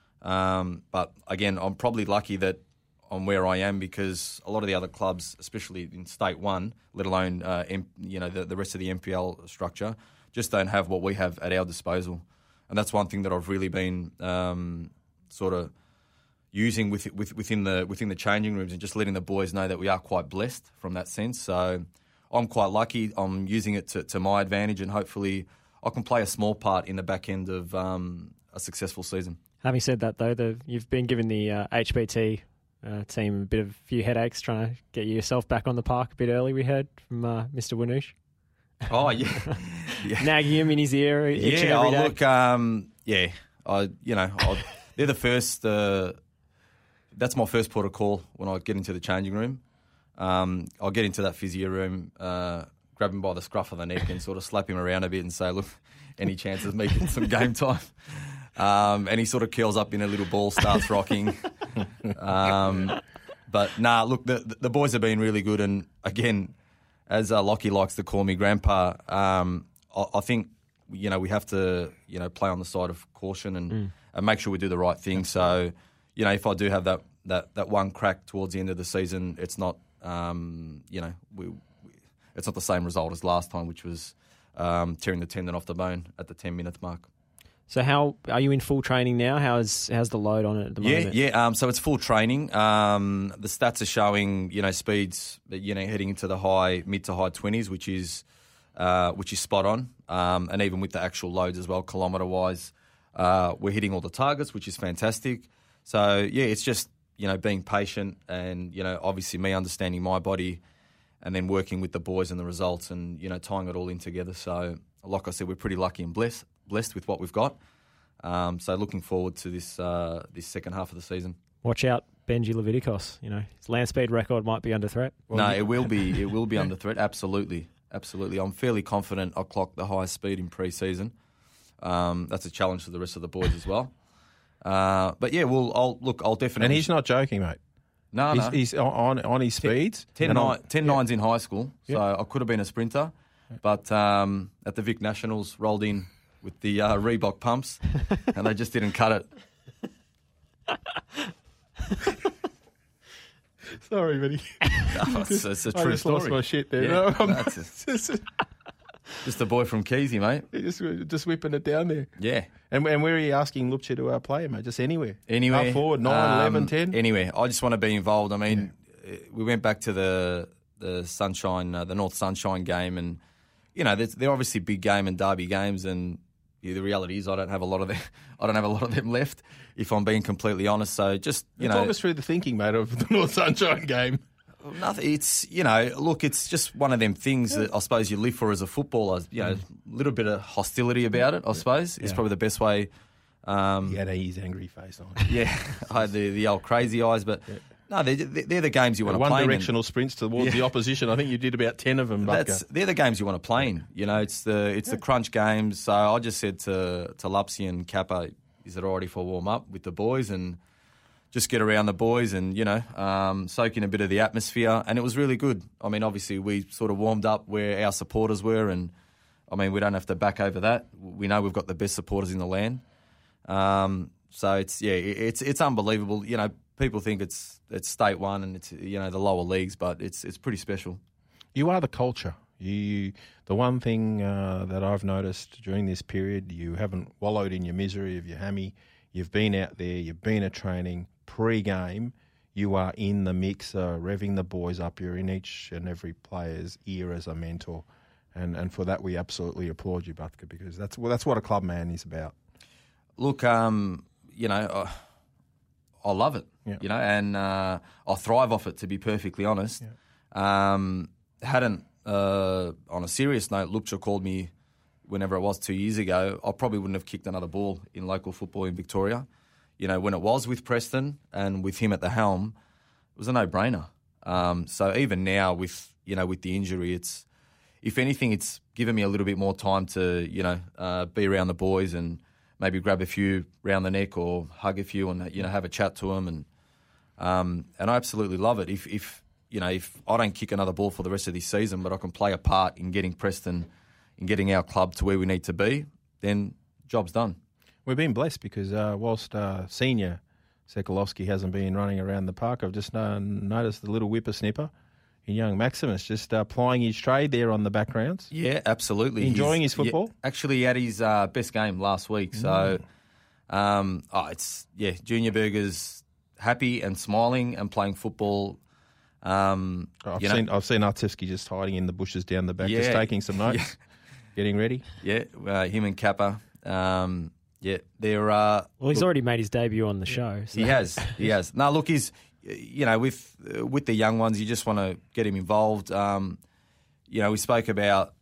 Um, but again, I'm probably lucky that I'm where I am because a lot of the other clubs, especially in State One, let alone uh, M- you know the, the rest of the M P L structure, just don't have what we have at our disposal, and that's one thing that I've really been um, sort of using with, with within the within the changing rooms and just letting the boys know that we are quite blessed from that sense. So. I'm quite lucky. I'm using it to, to my advantage, and hopefully I can play a small part in the back end of um, a successful season. Having said that, though, the, you've been giving the uh, H B T uh, team a bit of a few headaches trying to get yourself back on the park a bit early, we heard from uh, Mister Wanoosh. Oh, yeah. yeah. Nagging him in his ear each yeah, and every oh, day. look, um, yeah, I, you know, I'll, they're the first, uh, that's my first port of call when I get into the changing room. Um, I'll get into that physio room, uh, grab him by the scruff of the neck and sort of slap him around a bit and say, look, any chance of me getting some game time? Um, and he sort of curls up in a little ball, starts rocking. Um, but, nah, look, the, the boys have been really good. And, again, as uh, Lockie likes to call me, Grandpa, um, I, I think, you know, we have to, you know, play on the side of caution and, mm. and make sure we do the right thing. So, you know, if I do have that, that, that one crack towards the end of the season, it's not, Um, you know, we, we, it's not the same result as last time, which was um, tearing the tendon off the bone at the ten minute mark. So, how are you in full training now? How's how's the load on it at the yeah, moment? Yeah, yeah. Um, so it's full training. Um, the stats are showing, you know, speeds, you know, heading into the high mid to high twenties, which is uh, which is spot on. Um, and even with the actual loads as well, kilometre wise, uh, we're hitting all the targets, which is fantastic. So yeah, it's just. You know, being patient and, you know, obviously me understanding my body and then working with the boys and the results and, you know, tying it all in together. So, like I said, we're pretty lucky and blessed blessed with what we've got. Um, so looking forward to this uh, this second half of the season. Watch out, Benji Leviticos. You know, his land speed record might be under threat. Well, no, it will be. It will be under threat. Absolutely. Absolutely. I'm fairly confident I'll clock the highest speed in pre-season. Um, that's a challenge for the rest of the boys as well. Uh, but yeah, well, I'll look. I'll definitely. And he's not joking, mate. No, he's, no. he's on on his speeds. Ten, nine, ten yeah. nines in high school, so yeah. I could have been a sprinter. But um, at the Vic Nationals, rolled in with the uh, Reebok pumps, and they just didn't cut it. Sorry, buddy. No, it's, it's a true I just story. lost my shit there. Yeah, No, that's a, just a boy from Keesey, mate. Just, just whipping it down there. Yeah. And, and where are you asking Lupche to uh, play, mate? Just anywhere? Anywhere. Half forward, nine, um, eleven, ten? Anywhere. I just want to be involved. I mean, yeah. we went back to the the Sunshine, uh, the North Sunshine game, and, you know, they're obviously big game and derby games, and yeah, the reality is I don't have a lot of them. I don't have a lot of them left, if I'm being completely honest. So just, you Talk know. Talk us through the thinking, mate, of the North Sunshine game. Nothing. It's, you know, look, it's just one of them things yeah. that I suppose you live for as a footballer. You know, a little bit of hostility about it, I suppose, yeah. is probably the best way. Um, he had his angry face on. Yeah, I had the, the old crazy eyes, but yeah. no, they're, they're the games you want to play. One directional sprints towards yeah. the opposition. I think you did about ten of them. That's, they're the games you want to play in. You know, it's the it's yeah. the crunch games. So I just said to to Lupsy and Kappa, is it already for warm up with the boys and. Just get around the boys and, you know, um, soak in a bit of the atmosphere. And it was really good. I mean, obviously, we sort of warmed up where our supporters were. And I mean, we don't have to back over that. We know we've got the best supporters in the land. Um, so it's yeah, it's it's unbelievable. You know, people think it's it's state one and it's you know the lower leagues, but it's it's pretty special. You are the culture. You the one thing uh, that I've noticed during this period, you haven't wallowed in your misery of your hammy. You've been out there. You've been at training pre-game. You are in the mix, uh, revving the boys up. You're in each and every player's ear as a mentor. And and for that, we absolutely applaud you, Butker, because that's well, that's what a club man is about. Look, um, you know, uh, I love it, yeah. you know, and uh, I thrive off it, to be perfectly honest. Yeah. Um, hadn't, uh, on a serious note, Lupcha called me whenever it was two years ago, I probably wouldn't have kicked another ball in local football in Victoria. You know, when it was with Preston and with him at the helm, it was a no-brainer. Um, so even now with, you know, with the injury, it's, if anything, it's given me a little bit more time to, you know, uh, be around the boys and maybe grab a few round the neck or hug a few and, you know, have a chat to them. And um, and I absolutely love it. If, if, you know, if I don't kick another ball for the rest of this season, but I can play a part in getting Preston, in getting our club to where we need to be, then job's done. We've been blessed because uh, whilst uh, senior Sekulovsky hasn't been running around the park, I've just uh, noticed the little whippersnipper in young Maximus just uh, plying his trade there on the backgrounds. Yeah, absolutely. Enjoying He's, his football? Yeah, actually, he had his uh, best game last week. So, mm. um, oh, it's, yeah, Junior Burger's happy and smiling and playing football. Um, I've, you seen, know, I've seen Artevsky just hiding in the bushes down the back, yeah, just taking some notes, yeah. getting ready. Yeah, uh, him and Kappa. Um, yeah, they're... Uh, well, he's look, already made his debut on the show. So. He has, he has. No, look, he's... You know, with uh, with the young ones, you just want to get him involved. Um, you know, we spoke about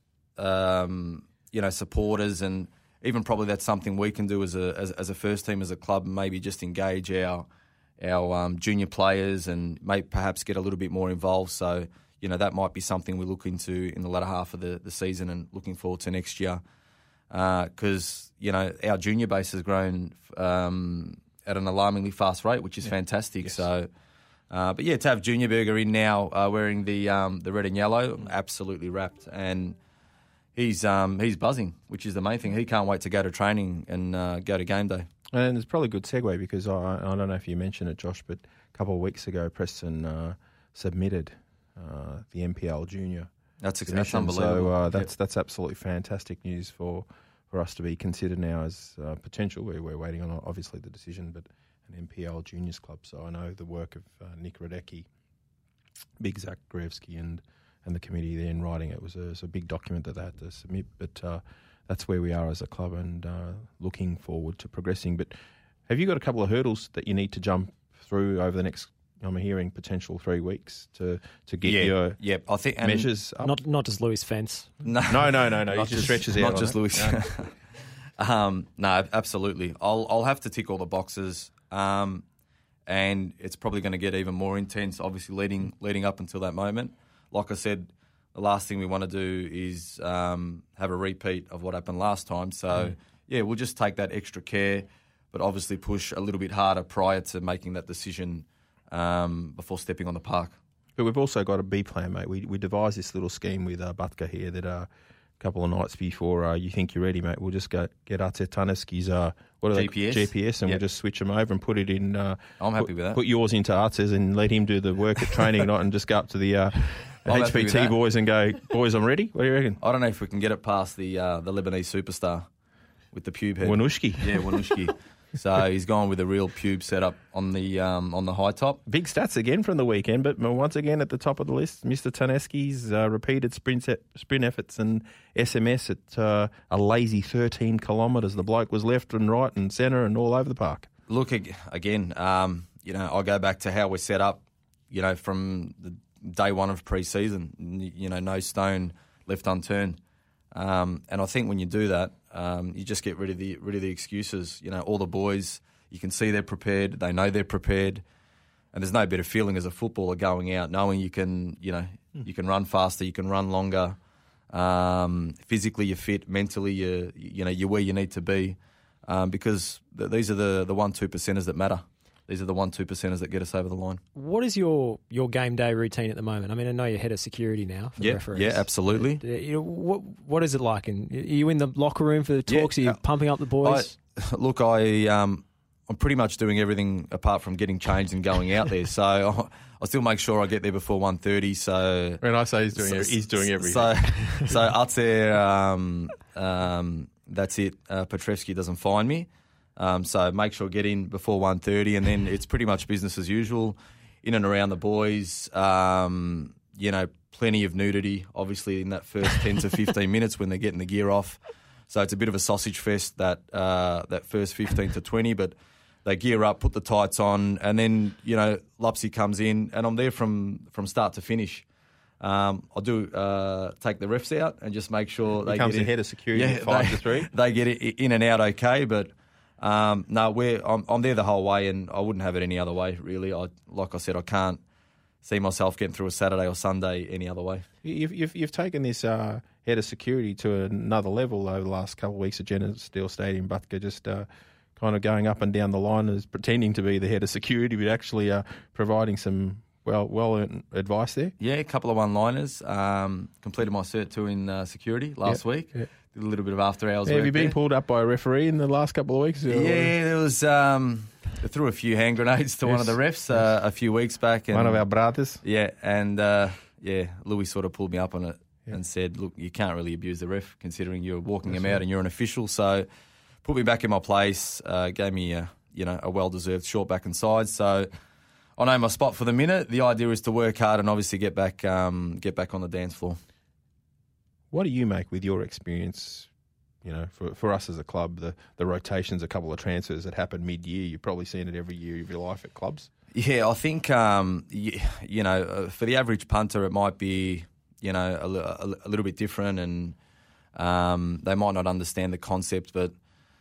um, you know supporters, and even probably that's something we can do as a as, as a first team, as a club. Maybe just engage our our um, junior players and maybe perhaps get a little bit more involved. So you know that might be something we look into in the latter half of the, the season, and looking forward to next year because uh, you know our junior base has grown um, at an alarmingly fast rate, which is yeah. fantastic. Yes. So. Uh, but yeah, to have Junior Burger in now, uh, wearing the um, the red and yellow, absolutely wrapped, and he's um, he's buzzing, which is the main thing. He can't wait to go to training and uh, go to game day. And it's probably a good segue because I, I don't know if you mentioned it, Josh, but a couple of weeks ago, Preston uh, submitted uh, the M P L Junior. That's, that's unbelievable. So uh, that's yep. that's absolutely fantastic news for, for us to be considered now as uh, potential. We're, we're waiting on obviously the decision, but. An M P L Juniors club, so I know the work of uh, Nick Radecki, Big Zach Grevsky, and and the committee there in writing it was a, it was a big document that they had to submit. But uh, that's where we are as a club, and uh, looking forward to progressing. But have you got a couple of hurdles that you need to jump through over the next? I'm hearing potential three weeks to, to get yeah, your yeah, I think measures up. Not not just Louis Fence. No, no, no, no. no. He just, just stretches out. Not just it. Louis. No. um, no, absolutely. I'll I'll have to tick all the boxes. Um, and it's probably going to get even more intense, obviously, leading leading up until that moment. Like I said, the last thing we want to do is um, have a repeat of what happened last time. So, mm. yeah, we'll just take that extra care, but obviously push a little bit harder prior to making that decision um, before stepping on the park. But we've also got a B plan, mate. We we devised this little scheme with uh, Butker here that uh, a couple of nights before uh, you think you're ready, mate, we'll just go get Artetanesky's uh, what are G P S, they? G P S, and yep. we'll just switch them over and put it in. Uh, I'm happy put, with that. Put yours into Artes and let him do the work at training night, and just go up to the, uh, the H P T boys and go, boys, I'm ready. What do you reckon? I don't know if we can get it past the uh, the Lebanese superstar with the pube head. Wanushki. Yeah, Wanushki. So he's gone with a real pube setup on the um, on the high top. Big stats again from the weekend, but once again at the top of the list, Mister Taneski's uh, repeated sprint sprint efforts and S M S at uh, a lazy thirteen kilometres. The bloke was left and right and centre and all over the park. Look, again, um, you know, I go back to how we're set up, you know, from the day one of pre-season, you know, no stone left unturned. Um, and I think when you do that, um, you just get rid of the rid of the excuses. You know, all the boys, you can see they're prepared. They know they're prepared, and there's no better feeling as a footballer going out knowing you can, you know, mm. you can run faster, you can run longer. Um, physically, you're fit. Mentally, you you know you're where you need to be, um, because th- these are the the one two percenters that matter. these are the one, two percenters that get us over the line. What is your, your game day routine at the moment? I mean, I know you're head of security now for yeah, the referees. Yeah, absolutely. But, uh, you know, what what is it like? And are you in the locker room for the talks? Yeah, are you uh, pumping up the boys? I, look, I um, I'm pretty much doing everything apart from getting changed and going out there. So I, I still make sure I get there before one thirty. So when I say he's doing, so, he's doing everything. So, so out there, um, um, that's it. Uh, Petrevsky doesn't find me. Um, so make sure I get in before one thirty, and then it's pretty much business as usual, in and around the boys. Um, you know, plenty of nudity, obviously, in that first ten to fifteen minutes when they're getting the gear off. So it's a bit of a sausage fest, that uh, that first fifteen to twenty, but they gear up, put the tights on, and then, you know, Lupsy comes in, and I'm there from, from start to finish. Um, I'll do uh, take the refs out and just make sure they Becomes get in. the head of security Yeah, at five they, to three. They get it in and out okay, but um, no, we're I'm, I'm there the whole way, and I wouldn't have it any other way, really. I like I said, I can't see myself getting through a Saturday or Sunday any other way. You've you've, you've taken this uh, head of security to another level over the last couple of weeks at Genesee Steel Stadium, Butker, just uh, kind of going up and down the line as pretending to be the head of security, but actually uh, providing some well well earned advice there. Yeah, a couple of one-liners. Um, completed my cert two in uh, security last yep, week. Yep. Did a little bit of after-hours yeah, work Have you been there. pulled up by a referee in the last couple of weeks? Yeah, there was... Um, they threw a few hand grenades to yes, one of the refs uh, yes. a few weeks back. And, one of our brothers. Yeah, and uh, yeah, Louis sort of pulled me up on it yeah. and said, look, you can't really abuse the ref considering you're walking That's him out right. and you're an official. So put me back in my place, uh, gave me a, you know, a well-deserved short back and side. So I know my spot for the minute. The idea is to work hard and obviously get back, um, get back on the dance floor. What do you make with your experience? You know, for for us as a club, the, the rotations, a couple of transfers that happen mid-year, you've probably seen it every year of your life at clubs. Yeah, I think, um, you, you know, uh, for the average punter, it might be, you know, a, a, a little bit different, and um, they might not understand the concept, but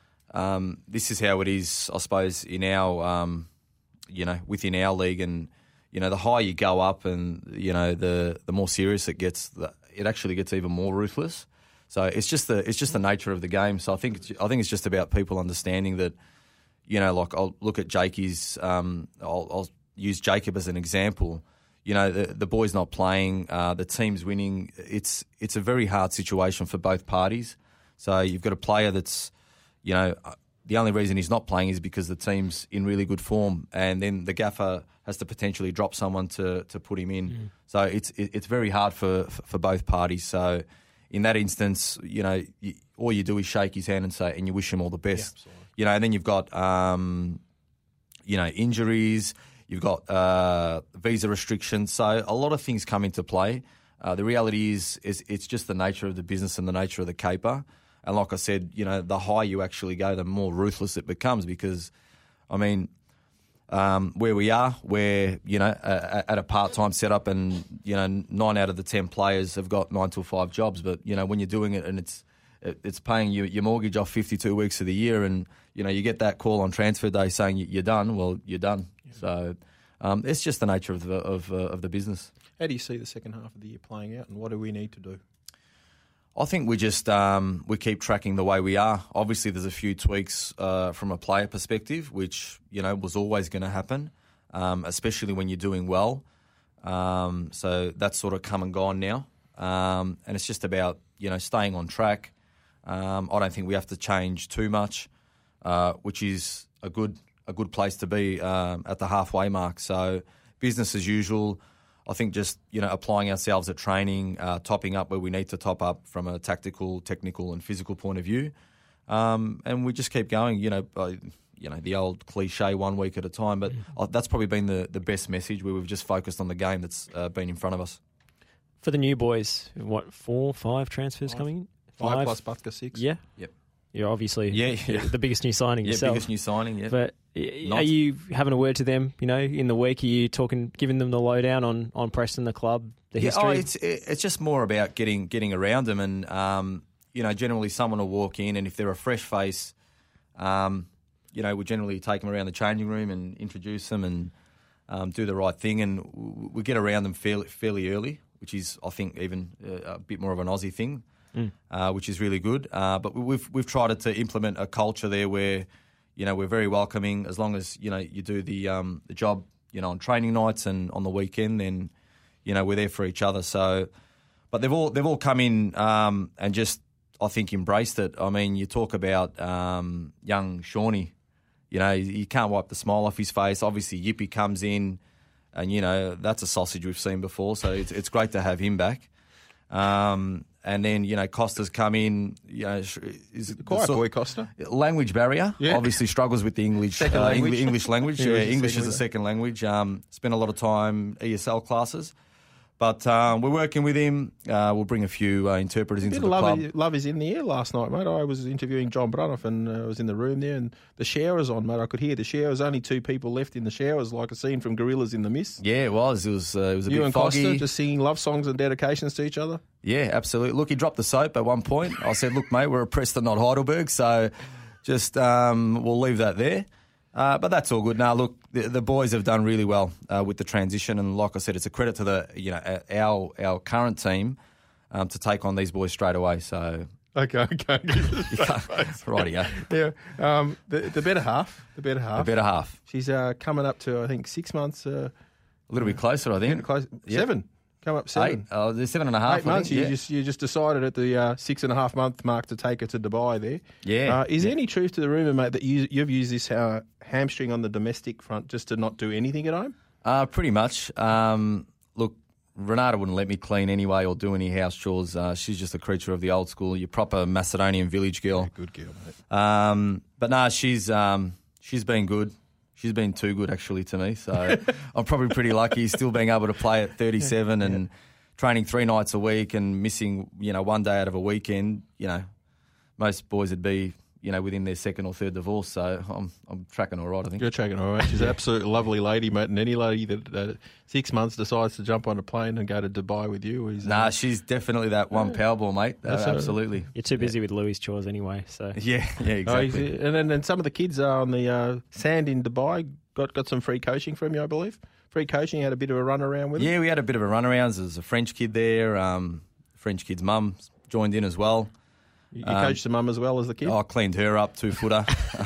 um, this is how it is, I suppose, in our, um, you know, within our league. And, you know, the higher you go up and, you know, the, the more serious it gets, the, it actually gets even more ruthless. So it's just the it's just the nature of the game. So I think it's, I think it's just about people understanding that, you know, like I'll look at Jakey's, um, I'll, I'll use Jacob as an example. You know, the, the boy's not playing, uh, the team's winning. It's it's a very hard situation for both parties. So you've got a player that's, you know, the only reason he's not playing is because the team's in really good form, and then the gaffer has to potentially drop someone to to put him in. Mm. So it's it, it's very hard for for both parties. So in that instance, you know, you, all you do is shake his hand and say, and you wish him all the best. Yeah, you know, and then you've got, um, you know, injuries, you've got uh, visa restrictions. So a lot of things come into play. Uh, the reality is, is it's just the nature of the business and the nature of the caper. And like I said, you know, the higher you actually go, the more ruthless it becomes because, I mean, Um, where we are, where, you know, uh, at a part-time setup and, you know, nine out of the ten players have got nine till five jobs. But, you know, when you're doing it and it's it's paying you your mortgage off fifty-two weeks of the year and, you know, you get that call on transfer day saying you're done, well, you're done. Yeah. So um, it's just the nature of the, of, uh, of the business. How do you see the second half of the year playing out and what do we need to do? I think we just um, we keep tracking the way we are. Obviously, there's a few tweaks uh, from a player perspective, which you know was always going to happen, um, especially when you're doing well. Um, so that's sort of come and gone now, um, and it's just about you know staying on track. Um, I don't think we have to change too much, uh, which is a good a good place to be um, at the halfway mark. So business as usual. I think just, you know, applying ourselves at training, uh, topping up where we need to top up from a tactical, technical and physical point of view. Um, and we just keep going, you know, by, you know, the old cliche one week at a time. But mm. that's probably been the, the best message where we've just focused on the game that's uh, been in front of us. For the new boys, what, four, five transfers five. coming in? Five, five plus Butker, six. Yeah. Yep. You're obviously yeah, yeah. the biggest new signing yeah, yourself. biggest new signing, yeah. But Not. Are you having a word to them, you know, in the week? Are you talking, giving them the lowdown on, on Preston, the club, the yeah, history? Oh, it's it's just more about getting getting around them, and um, you know, generally someone will walk in, and if they're a fresh face, um, you know, we generally take them around the changing room and introduce them and um, do the right thing, and we get around them fairly fairly early, which is I think even a bit more of an Aussie thing. Mm. Uh, which is really good. Uh, but we've we've tried to implement a culture there where, you know, we're very welcoming. As long as, you know, you do the um, the job, you know, on training nights and on the weekend, then, you know, we're there for each other. So, but they've all they've all come in um, and just, I think, embraced it. I mean, you talk about um, young Shawnee, you know, you can't wipe the smile off his face. Obviously, Yippee comes in, and, you know, that's a sausage we've seen before, so it's, it's great to have him back. Um, and then, you know, Costa's come in. You know, is it Quiet boy, Costa. Language barrier. Yeah. Obviously struggles with the English Second uh, language. English, English language. English yeah, is English second is a second language. Um, spent a lot of time E S L classes. But um, we're working with him. Uh, we'll bring a few uh, interpreters A into bit the of love, club. is, love is in the air last night, mate. I was interviewing John Bruniff and I uh, was in the room there, and the shower's on, mate. I could hear the showers. Only two people left in the showers, like a scene from Gorillas in the Mist. Yeah, it was. It was. Uh, it was a you bit and foggy. Costa just singing love songs and dedications to each other. Yeah, absolutely. Look, he dropped the soap at one point. I said, "Look, mate, we're a Preston, not Heidelberg, so just um, we'll leave that there." Uh, but that's all good. Now, look, the, the boys have done really well uh, with the transition, and like I said, it's a credit to the you know our our current team um, to take on these boys straight away. So Okay, okay. righty, yeah, yeah. Um, the, the better half, the better half, the better half. She's uh, coming up to I think six months. Uh, a little bit closer, I think. Getting close. Yep. Seven. Come up seven. Eight. Oh, there's seven and a half. Eight months. I think, You yeah. just you just decided at the uh, six and a half month mark to take her to Dubai. There. Yeah. Uh, is yeah. there any truth to the rumor, mate, that you you've used this uh, hamstring on the domestic front just to not do anything at home? Uh, pretty much. Um, look, Renata wouldn't let me clean anyway or do any house chores. Uh, she's just a creature of the old school, your proper Macedonian village girl. Yeah, good girl, mate. Um, but no, she's um, she's been good. She's been too good, actually, to me. So I'm probably pretty lucky still being able to play at thirty-seven and Yeah. training three nights a week and missing, you know, one day out of a weekend. You know, most boys would be, you know, within their second or third divorce. So I'm I'm tracking all right, I think. You're tracking all right. She's an absolute lovely lady, mate. And any lady that uh, six months decides to jump on a plane and go to Dubai with you is... Uh, Nah, she's definitely that one Powerball, mate. Uh, That's a- absolutely. You're too busy with Louis' chores anyway, so... Yeah, yeah, oh, exactly. he's- and then and some of the kids are on the uh, sand in Dubai. Got got some free coaching from you, I believe. Free coaching, had a bit of a run around with them. Yeah, we had a bit of a runaround. There's a French kid there. Um, French kid's mum joined in as well. You, you Um, coached the mum as well as the kid? I cleaned her up, two footer.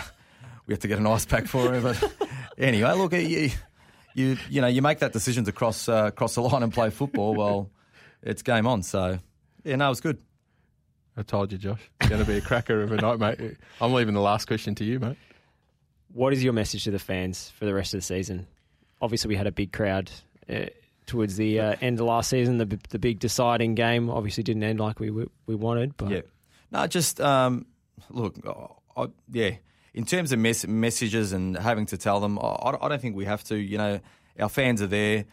We had to get an ice pack for her, but anyway, look, you you you know you make that decision to cross uh, cross the line and play football. Well, it's game on. So yeah, no, it was good. I told you, Josh. It's going to be a cracker of a night, mate. I'm leaving the last question to you, mate. What is your message to the fans for the rest of the season? Obviously, we had a big crowd uh, towards the uh, end of last season. The the big deciding game obviously didn't end like we we wanted. But Yeah, no, just um, look, I, I, yeah. In terms of mes- messages and having to tell them, I, I don't think we have to. You know, our fans are there.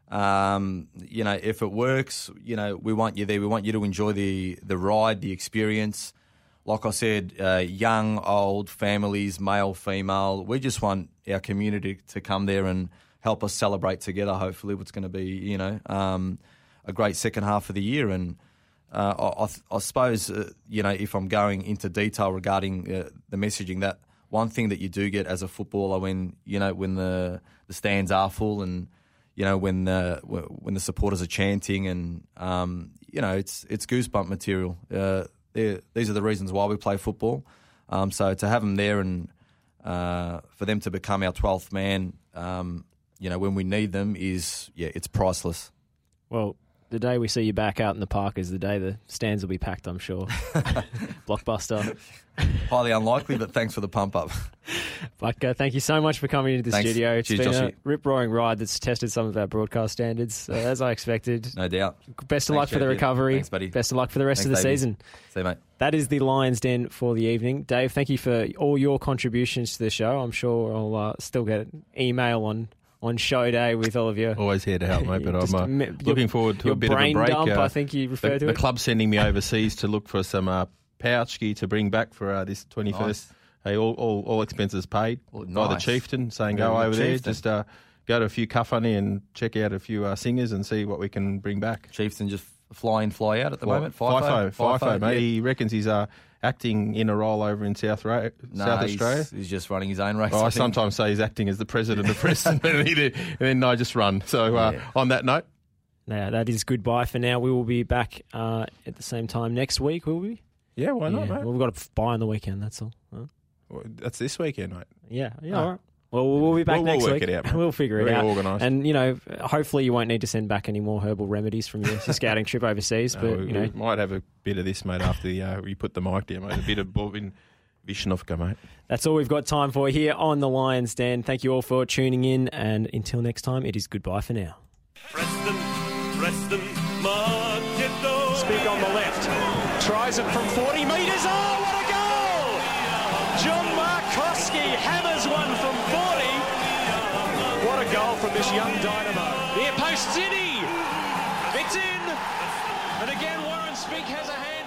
Um, you know, if it works, you know, we want you there. We want you to enjoy the the ride, the experience. Like I said, uh, young, old, families, male, female. We just want our community to come there and help us celebrate together. Hopefully, what's going to be, you know, um, a great second half of the year. And uh, I, I, I suppose, uh, you know, if I'm going into detail regarding uh, the messaging, that one thing that you do get as a footballer when you know when the the stands are full and you know when the when the supporters are chanting and um, you know it's it's goosebump material. Uh, these are the reasons why we play football. Um, so to have them there and uh, for them to become our twelfth man, um, you know, when we need them is yeah, it's priceless. Well, the day we see you back out in the park is the day the stands will be packed, I'm sure. Blockbuster. Highly unlikely, but thanks for the pump up. But uh, thank you so much for coming into the Thanks. studio. It's Cheers, been Joshy. a rip-roaring ride that's tested some of our broadcast standards, uh, as I expected. No doubt. Best of Thanks, luck for the J P. recovery. Thanks, buddy. Best of luck for the rest Thanks, of the Davey. season. See you, mate. That is the Lions Den for the evening. Dave, thank you for all your contributions to the show. I'm sure I'll uh, still get an email on, on show day with all of you. Always here to help, mate, but Just I'm uh, me- looking your- forward to your a bit of a brain break. dump, Uh, I think you refer the, to the it. club's sending me overseas to look for some uh, pouchki to bring back for uh, this twenty-first. Nice. Hey, all, all, all expenses paid Oh, by the nice. chieftain, saying go Yeah, over there, chieftain. just uh, go to a few kafani and check out a few uh, singers and see what we can bring back. Chieftain just fly in, fly out at the Fly- moment. FIFO, FIFO, mate. yeah. He reckons he's uh, acting in a role over in South Ra- No, South he's, Australia. he's just running his own race. Well, I, I think. sometimes say he's acting as the president of Preston, and, he- and then I just run. So uh, Yeah. on that note, Now, that is goodbye for now. We will be back uh, at the same time next week, will we? yeah, why not, Yeah. mate? Well, we've got a buy on the weekend, that's all. Huh? That's this weekend, mate. Yeah, yeah, Oh. all right. Well, we'll be back We'll- we'll next work week. it out, mate. We'll figure it Very out. organised. And, you know, hopefully you won't need to send back any more herbal remedies from your scouting trip overseas. No, but, we, you know, we might have a bit of this, mate, after the, uh, we put the mic down, mate. A bit of Bobin Visnovka, mate. that's all we've got time for here on the Lions Den. Thank you all for tuning in. And until next time, it is goodbye for now. Preston, Preston, Marketo. Speak on the left. Tries it from forty metres. Oh, what a goal! John Markowski hammers one from forty. What a goal from this young dynamo. Near post City. It's in. And again, Warren Spink has a hand.